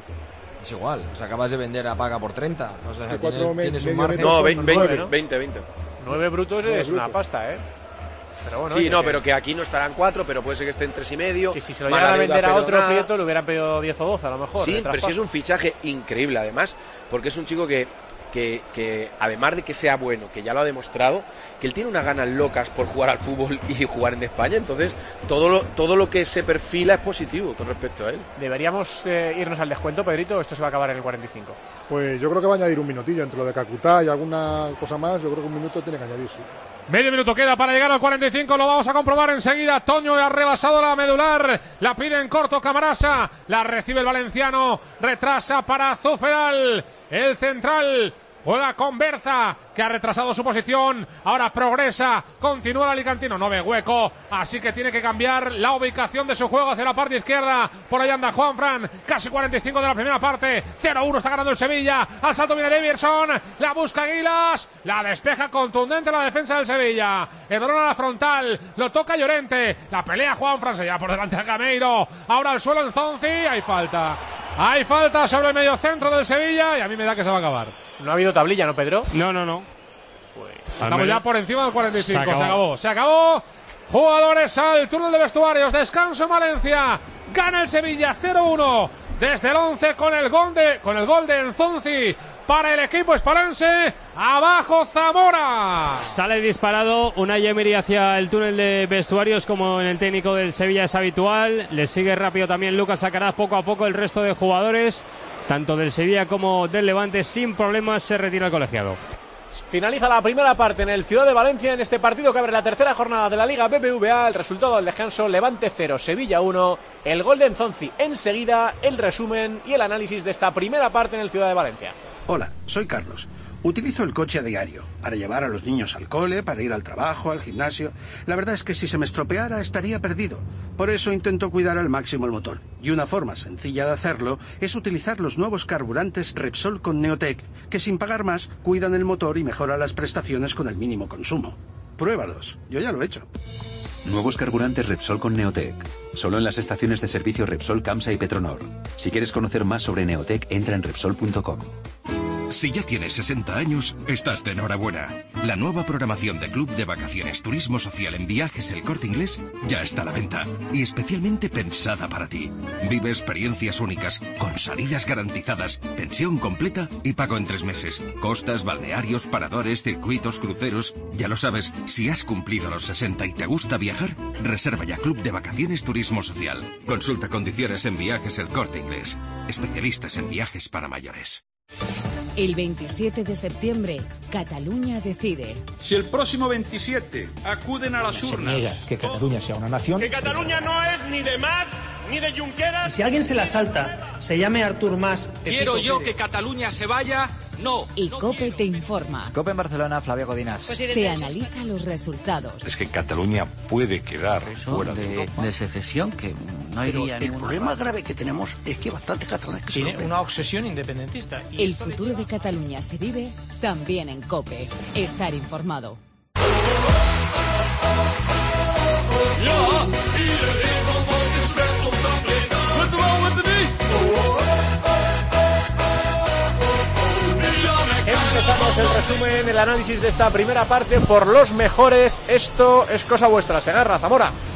[SPEAKER 8] Es igual, o sea, acabas de vender a paga por treinta. O sea,
[SPEAKER 11] tiene,
[SPEAKER 8] tienes un margen.
[SPEAKER 9] No, veinte, veinte.
[SPEAKER 3] nueve brutos
[SPEAKER 11] nueve
[SPEAKER 3] es
[SPEAKER 11] brutos.
[SPEAKER 3] una pasta, ¿eh? Pero bueno,
[SPEAKER 9] sí,
[SPEAKER 3] oye,
[SPEAKER 9] no,
[SPEAKER 3] que...
[SPEAKER 9] pero que aquí no estarán cuatro, pero puede ser que esté en tres y medio.
[SPEAKER 3] Que si se lo llegan a vender a otro Prieto le hubieran pedido diez o doce a lo mejor.
[SPEAKER 9] Sí, pero sí es un fichaje increíble además, porque es un chico que, que, que además de que sea bueno, que ya lo ha demostrado, que él tiene unas ganas locas por jugar al fútbol y jugar en España, entonces todo lo, todo lo que se perfila es positivo con respecto a él.
[SPEAKER 3] ¿Deberíamos eh, irnos al descuento, Pedrito, o esto se va a acabar en el cuarenta y cinco?
[SPEAKER 11] Pues yo creo que va a añadir un minutillo entre lo de Kakuta y alguna cosa más, yo creo que un minuto tiene que añadir, sí.
[SPEAKER 4] Medio minuto queda para llegar al cuarenta y cinco, lo vamos a comprobar enseguida. Toño ha rebasado la medular, la pide en corto Camarasa, la recibe el valenciano, retrasa para Zufedal, el central. Juega con Berza, que ha retrasado su posición, ahora progresa, continúa el alicantino, no ve hueco, así que tiene que cambiar la ubicación de su juego hacia la parte izquierda, por ahí anda Juanfran, casi cuarenta y cinco de la primera parte, cero uno está ganando el Sevilla, al salto viene Davidson, la busca Aguilas, la despeja contundente la defensa del Sevilla, el balón a la frontal, lo toca Llorente, la pelea Juanfran, se lleva por delante a Gameiro, ahora al suelo en Zonzi, hay falta, hay falta sobre el medio centro del Sevilla y a mí me da que se va a acabar.
[SPEAKER 3] No ha habido tablilla, ¿no, Pedro?
[SPEAKER 16] No, no, no.
[SPEAKER 4] Pues, estamos ya por encima del cuarenta y cinco. Se acabó. Se acabó. Se acabó. Jugadores al túnel de vestuarios. Descanso en Valencia. Gana el Sevilla cero uno. Desde el once con el gol de, con el gol de Nzonzi para el equipo espalense. Abajo Zamora.
[SPEAKER 16] Sale disparado Unai Emery hacia el túnel de vestuarios, como en el técnico del Sevilla es habitual. Le sigue rápido también Lucas Alcaraz, poco a poco el resto de jugadores, tanto del Sevilla como del Levante, sin problemas se retira el colegiado.
[SPEAKER 3] Finaliza la primera parte en el Ciudad de Valencia, en este partido que abre la tercera jornada de la Liga B B V A. El resultado del descanso: Levante cero, Sevilla uno. El gol de Nzonzi enseguida, el resumen y el análisis de esta primera parte en el Ciudad de Valencia.
[SPEAKER 17] Hola, soy Carlos. Utilizo el coche a diario, para llevar a los niños al cole, para ir al trabajo, al gimnasio. La verdad es que si se me estropeara estaría perdido. Por eso intento cuidar al máximo el motor. Y una forma sencilla de hacerlo es utilizar los nuevos carburantes Repsol con Neotec, que sin pagar más cuidan el motor y mejoran las prestaciones con el mínimo consumo. Pruébalos, yo ya lo he hecho.
[SPEAKER 18] Nuevos carburantes Repsol con Neotec. Solo en las estaciones de servicio Repsol, Camsa y Petronor. Si quieres conocer más sobre Neotec, entra en Repsol punto com.
[SPEAKER 19] Si ya tienes sesenta años, estás de enhorabuena. La nueva programación de Club de Vacaciones Turismo Social en Viajes El Corte Inglés ya está a la venta y especialmente pensada para ti. Vive experiencias únicas, con salidas garantizadas, pensión completa y pago en tres meses. Costas, balnearios, paradores, circuitos, cruceros. Ya lo sabes, si has cumplido los sesenta y te gusta viajar, reserva ya Club de Vacaciones Turismo Social. Consulta condiciones en Viajes El Corte Inglés. Especialistas en viajes para mayores.
[SPEAKER 20] El veintisiete de septiembre, Cataluña decide.
[SPEAKER 21] Si el próximo veintisiete acuden a las
[SPEAKER 22] se
[SPEAKER 21] urnas...
[SPEAKER 22] niega que Cataluña sea una nación...
[SPEAKER 21] Que Cataluña no es ni de Mas, ni de Junqueras...
[SPEAKER 22] Y si alguien se la salta, se llame Artur Mas...
[SPEAKER 21] Quiero yo que Cataluña se vaya... No.
[SPEAKER 20] Y COPE te informa.
[SPEAKER 23] COPE en Barcelona, Flavia Codinas.
[SPEAKER 20] Pues te analiza los resultados.
[SPEAKER 24] Es que Cataluña puede quedar
[SPEAKER 23] Eso
[SPEAKER 24] fuera de,
[SPEAKER 23] de
[SPEAKER 24] Europa.
[SPEAKER 23] De secesión, que no iría
[SPEAKER 25] Pero el problema grave que tenemos es que bastantes catalanes que
[SPEAKER 22] tiene una obsesión independentista.
[SPEAKER 20] Y el futuro de Cataluña se vive también en COPE. Estar informado.
[SPEAKER 3] Empezamos el resumen, el análisis de esta primera parte por los mejores. Esto es cosa vuestra. Segarra, Zamora.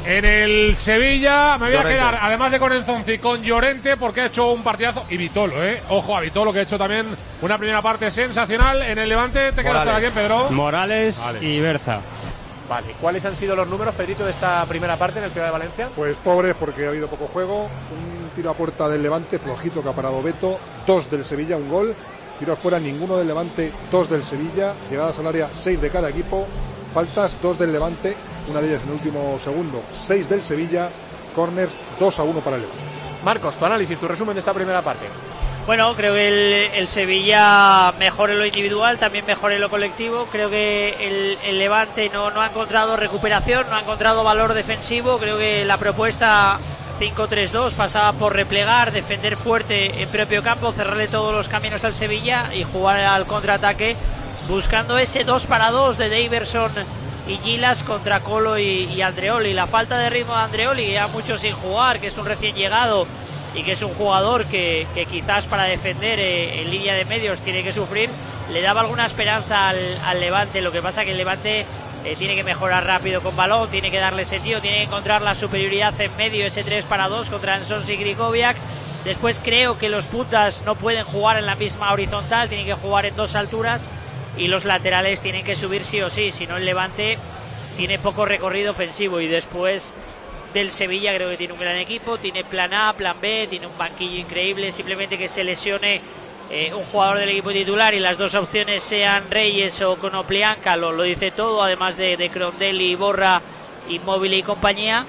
[SPEAKER 4] En el Sevilla me voy
[SPEAKER 8] Llorente.
[SPEAKER 4] a quedar, además de con Enzonzi, con Llorente, porque ha hecho un partidazo. Y Vitolo, ¿eh? Ojo a Vitolo, que ha hecho también una primera parte sensacional. En el Levante, ¿te quedas con alguien, Pedro?
[SPEAKER 16] Morales
[SPEAKER 4] Vale.
[SPEAKER 16] y Berza.
[SPEAKER 3] Vale, ¿cuáles han sido los números, Pedrito, de esta primera parte en el Ciudad de Valencia?
[SPEAKER 11] Pues pobres porque ha habido poco juego. Un tiro a puerta del Levante, flojito que ha parado Beto. Dos del Sevilla, un gol. Tiro afuera, ninguno del Levante, dos del Sevilla. Llegadas al área, seis de cada equipo. Faltas, dos del Levante, una de ellas en el último segundo, seis del Sevilla. Corners, dos a uno para el Levante.
[SPEAKER 3] Marcos, tu análisis, tu resumen de esta primera parte.
[SPEAKER 10] Bueno, creo que el, el Sevilla mejora en lo individual, también mejora en lo colectivo. Creo que el, el Levante no, no ha encontrado recuperación, no ha encontrado valor defensivo. Creo que la propuesta cinco tres dos pasaba por replegar, defender fuerte en propio campo, cerrarle todos los caminos al Sevilla y jugar al contraataque, buscando ese dos para dos de Daverson y Gilas contra Colo y, y Andreoli. La falta de ritmo de Andreoli, ya mucho sin jugar, que es un recién llegado y que es un jugador que, que quizás para defender eh, en línea de medios tiene que sufrir, le daba alguna esperanza al, al Levante. Lo que pasa que el Levante eh, tiene que mejorar rápido con balón, tiene que darle sentido, tiene que encontrar la superioridad en medio, ese tres para dos contra Ansons y Grikoviak. Después creo que los puntas no pueden jugar en la misma horizontal, tienen que jugar en dos alturas y los laterales tienen que subir sí o sí, si no el Levante tiene poco recorrido ofensivo. Y después del Sevilla creo que tiene un gran equipo, tiene plan A, plan B, tiene un banquillo increíble, simplemente que se lesione eh, un jugador del equipo titular y las dos opciones sean Reyes o Konoplyanka, lo, lo dice todo, además de, de Crondelli, Borra, Inmóvil y compañía.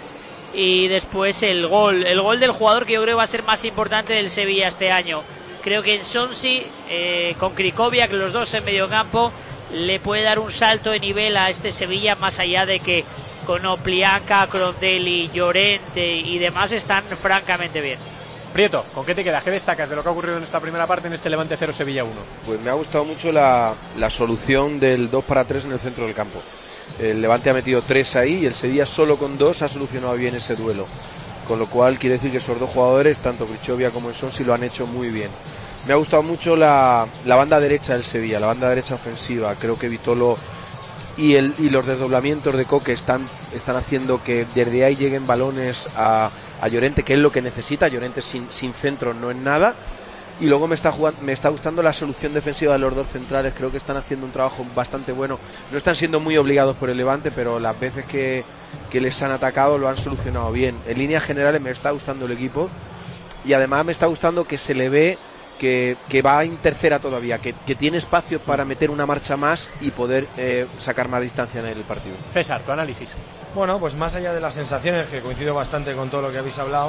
[SPEAKER 10] Y después el gol, el gol del jugador que yo creo va a ser más importante del Sevilla este año. Creo que en Sonsi, eh, con Krikoviak, los dos en medio campo, le puede dar un salto de nivel a este Sevilla, más allá de que Konoplyanka, Crondelli, Llorente y demás están francamente bien.
[SPEAKER 3] Prieto, ¿con qué te quedas? ¿Qué destacas de lo que ha ocurrido en esta primera parte en este Levante cero Sevilla uno?
[SPEAKER 9] Pues me ha gustado mucho la, la solución del dos para tres en el centro del campo. El Levante ha metido tres ahí y el Sevilla solo con dos ha solucionado bien ese duelo. Con lo cual quiere decir que esos dos jugadores, tanto Krikoviak como Sonsi, lo han hecho muy bien. Me ha gustado mucho la, la banda derecha del Sevilla, la banda derecha ofensiva. Creo que Vitolo y, el, y los desdoblamientos de Coque están, están haciendo que desde ahí lleguen balones a, a Llorente, que es lo que necesita. Llorente sin, sin centro no es nada. Y luego me está, jugando, me está gustando la solución defensiva de los dos centrales. Creo que están haciendo un trabajo bastante bueno. No están siendo muy obligados por el Levante, pero las veces que, que les han atacado lo han solucionado bien. En líneas generales me está gustando el equipo. Y además me está gustando que se le ve que, que va en tercera todavía, que, que tiene espacio para meter una marcha más y poder eh, sacar más distancia en el partido.
[SPEAKER 3] César, tu análisis.
[SPEAKER 8] Bueno, pues más allá de las sensaciones, que coincido bastante con todo lo que habéis hablado,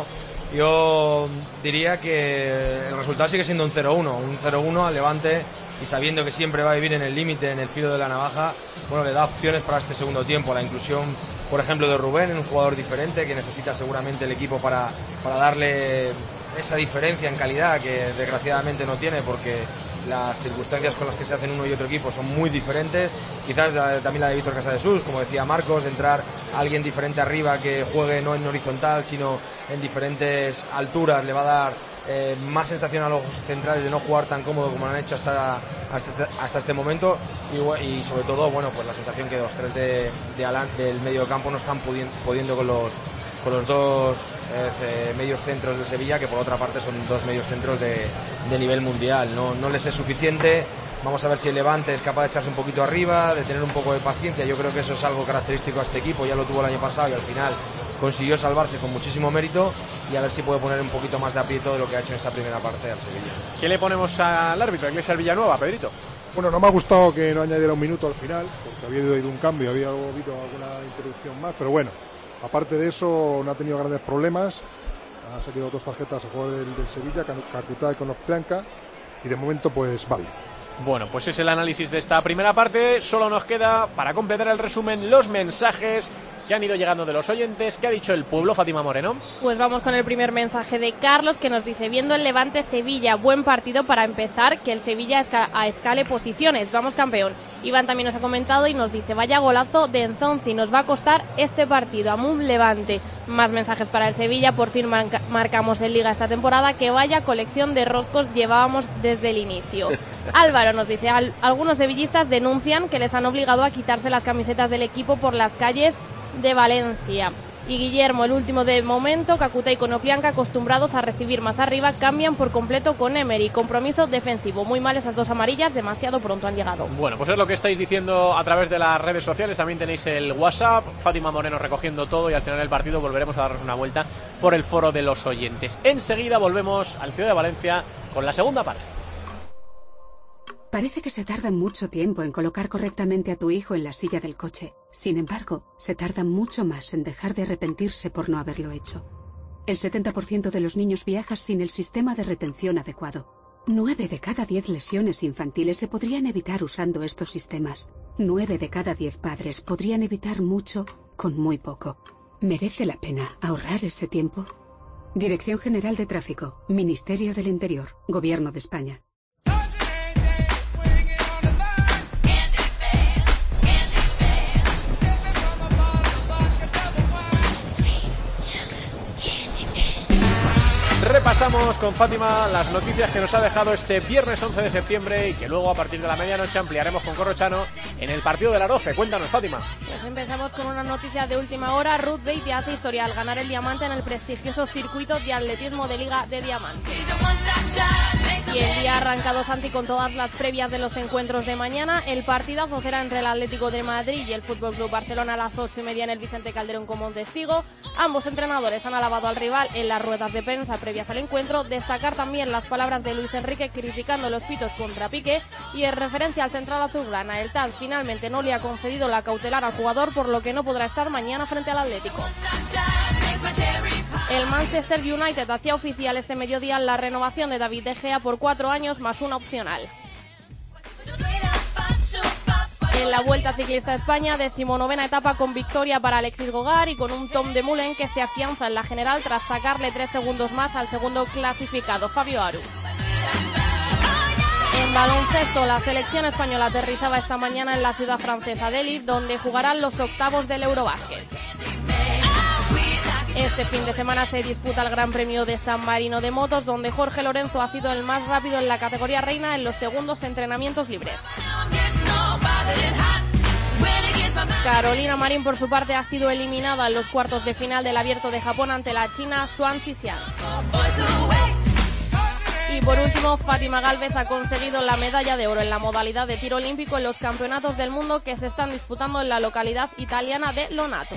[SPEAKER 8] yo diría que el resultado sigue siendo un cero uno, un cero uno al Levante, y sabiendo que siempre va a vivir en el límite, en el filo de la navaja, bueno, le da opciones para este segundo tiempo. La inclusión, por ejemplo, de Rubén, un jugador diferente que necesita seguramente el equipo para, para darle esa diferencia en calidad que desgraciadamente no tiene, porque las circunstancias con las que se hacen uno y otro equipo son muy diferentes. Quizás la, también la de Víctor Casadesús, como decía Marcos, entrar alguien diferente arriba que juegue no en horizontal sino en diferentes alturas, le va a dar eh, más sensación a los centrales de no jugar tan cómodo como lo han hecho hasta, hasta, hasta este momento, y, y sobre todo, bueno, pues la sensación que los tres de, de Alan, del medio campo no están pudiendo, pudiendo con los con los dos eh, medios centros del Sevilla, que por otra parte son dos medios centros de, de nivel mundial. No, no les es suficiente. Vamos a ver si el Levante es capaz de echarse un poquito arriba, de tener un poco de paciencia. Yo creo que eso es algo característico a este equipo, ya lo tuvo el año pasado y al final consiguió salvarse con muchísimo mérito, y a ver si puede poner un poquito más de aprieto de lo que ha hecho en esta primera parte al Sevilla.
[SPEAKER 3] ¿Qué le ponemos al árbitro, Iglesias Villanueva, Pedrito?
[SPEAKER 11] Bueno, no me ha gustado que no añadiera un minuto al final, porque había habido un cambio, había habido alguna interrupción más, pero bueno, aparte de eso no ha tenido grandes problemas. Ha sacado dos tarjetas a jugador del, del Sevilla, Kakuta y Konoplyanka, y de momento pues va bien.
[SPEAKER 3] Bueno, pues es el análisis de esta primera parte. Solo nos queda, para completar el resumen, los mensajes que han ido llegando de los oyentes. ¿Qué ha dicho el pueblo, Fátima Moreno?
[SPEAKER 2] Pues vamos con el primer mensaje de Carlos, que nos dice: viendo el Levante Sevilla, buen partido para empezar, que el Sevilla esca- a escale posiciones, vamos campeón. Iván también nos ha comentado y nos dice: vaya golazo de Enzonzi, nos va a costar este partido, Amum Levante. Más mensajes para el Sevilla, por fin marca- marcamos en Liga esta temporada, que vaya colección de roscos llevábamos desde el inicio. Álvaro nos dice: Al- algunos sevillistas denuncian que les han obligado a quitarse las camisetas del equipo por las calles de Valencia. Y Guillermo, el último de momento, Kakuta y Konoplyanka, acostumbrados a recibir más arriba, cambian por completo con Emery. Compromiso defensivo. Muy mal esas dos amarillas, demasiado pronto han llegado.
[SPEAKER 3] Bueno, pues es lo que estáis diciendo a través de las redes sociales. También tenéis el WhatsApp, Fátima Moreno recogiendo todo, y al final del partido volveremos a darnos una vuelta por el foro de los oyentes. Enseguida volvemos al Ciudad de Valencia con la segunda parte.
[SPEAKER 1] Parece que se tarda mucho tiempo en colocar correctamente a tu hijo en la silla del coche. Sin embargo, se tarda mucho más en dejar de arrepentirse por no haberlo hecho. El setenta por ciento de los niños viaja sin el sistema de retención adecuado. Nueve de cada diez lesiones infantiles se podrían evitar usando estos sistemas. Nueve de cada diez padres podrían evitar mucho con muy poco. ¿Merece la pena ahorrar ese tiempo? Dirección General de Tráfico, Ministerio del Interior, Gobierno de España.
[SPEAKER 3] Repasamos con Fátima las noticias que nos ha dejado este viernes once de septiembre y que luego a partir de la medianoche ampliaremos con Corrochano en el partido de la doce. Cuéntanos, Fátima.
[SPEAKER 2] Pues empezamos con una noticia de última hora. Ruth Beatty hace historia al ganar el diamante en el prestigioso circuito de atletismo de Liga de Diamante. Y el día ha arrancado, Santi, con todas las previas de los encuentros de mañana. El partidazo será entre el Atlético de Madrid y el F C Barcelona a las ocho y media en el Vicente Calderón como un testigo. Ambos entrenadores han alabado al rival en las ruedas de prensa previas al encuentro. Destacar también las palabras de Luis Enrique criticando los pitos contra Piqué, y en referencia al central azulgrana, el T A D finalmente no le ha concedido la cautelar al jugador, por lo que no podrá estar mañana frente al Atlético. El Manchester United hacía oficial este mediodía la renovación de David De Gea por cuatro años más una opcional. En la Vuelta Ciclista a España, decimonovena etapa con victoria para Alexis Gogar y con un Tom Dumoulin que se afianza en la general tras sacarle tres segundos más al segundo clasificado, Fabio Aru. En baloncesto, la selección española aterrizaba esta mañana en la ciudad francesa de Lille, donde jugarán los octavos del Eurobásquet. Este fin de semana se disputa el Gran Premio de San Marino de Motos, donde Jorge Lorenzo ha sido el más rápido en la categoría reina en los segundos entrenamientos libres. Carolina Marín, por su parte, ha sido eliminada en los cuartos de final del Abierto de Japón ante la china Xuan Xixian. Y por último, Fátima Gálvez ha conseguido la medalla de oro en la modalidad de tiro olímpico en los Campeonatos del Mundo que se están disputando en la localidad italiana de Lonato.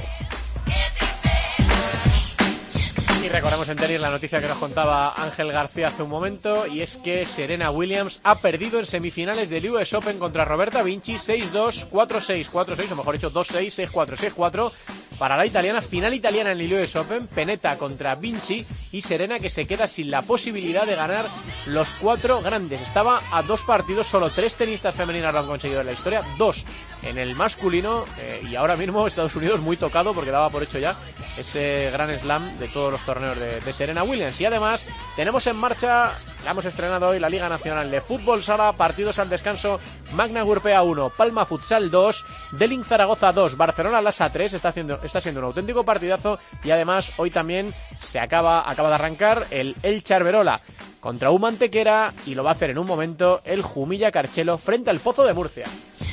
[SPEAKER 3] Y recordamos en tenis la noticia que nos contaba Ángel García hace un momento, y es que Serena Williams ha perdido en semifinales del U S Open contra Roberta Vinci seis dos, cuatro seis, cuatro seis, o mejor dicho dos seis, seis cuatro, seis cuatro. Para la italiana, final italiana en el U S Open, Pennetta contra Vinci, y Serena que se queda sin la posibilidad de ganar los cuatro grandes. Estaba a dos partidos, solo tres tenistas femeninas lo han conseguido en la historia, dos en el masculino, eh, y ahora mismo Estados Unidos muy tocado porque daba por hecho ya ese gran slam de todos los torneos de, de Serena Williams. Y además tenemos en marcha, la hemos estrenado hoy, la Liga Nacional de Fútbol Sala, partidos al descanso: Magna Gurpea uno, Palma Futsal dos, Delin Zaragoza dos, Barcelona Lasa tres, está haciendo, está siendo un auténtico partidazo. Y además hoy también se acaba, acaba de arrancar el Elche Arberola contra un Mantequera, y lo va a hacer en un momento el Jumilla Carchelo frente al Pozo de Murcia.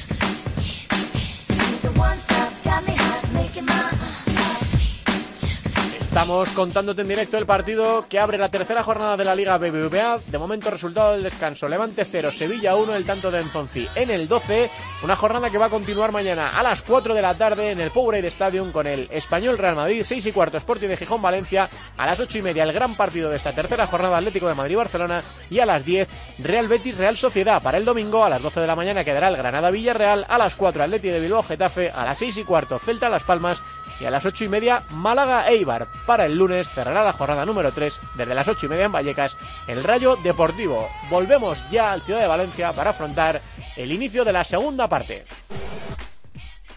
[SPEAKER 3] Estamos contándote en directo el partido que abre la tercera jornada de la Liga B B V A. De momento, resultado del descanso: Levante cero, Sevilla uno, el tanto de Enzonzi en el doce. Una jornada que va a continuar mañana a las cuatro de la tarde en el Powerade Stadium con el Español Real Madrid, seis y cuarto Sporting de Gijón Valencia, a las ocho y media el gran partido de esta tercera jornada, Atlético de Madrid Barcelona, y a las diez Real Betis Real Sociedad. Para el domingo a las doce de la mañana quedará el Granada Villarreal, a las cuatro Atleti de Bilbao Getafe, a las seis y cuarto Celta Las Palmas, y a las ocho y media Málaga Eibar. Para el lunes cerrará la jornada número tres desde las ocho y media en Vallecas el Rayo Deportivo. Volvemos ya al Ciudad de Valencia para afrontar el inicio de la segunda parte.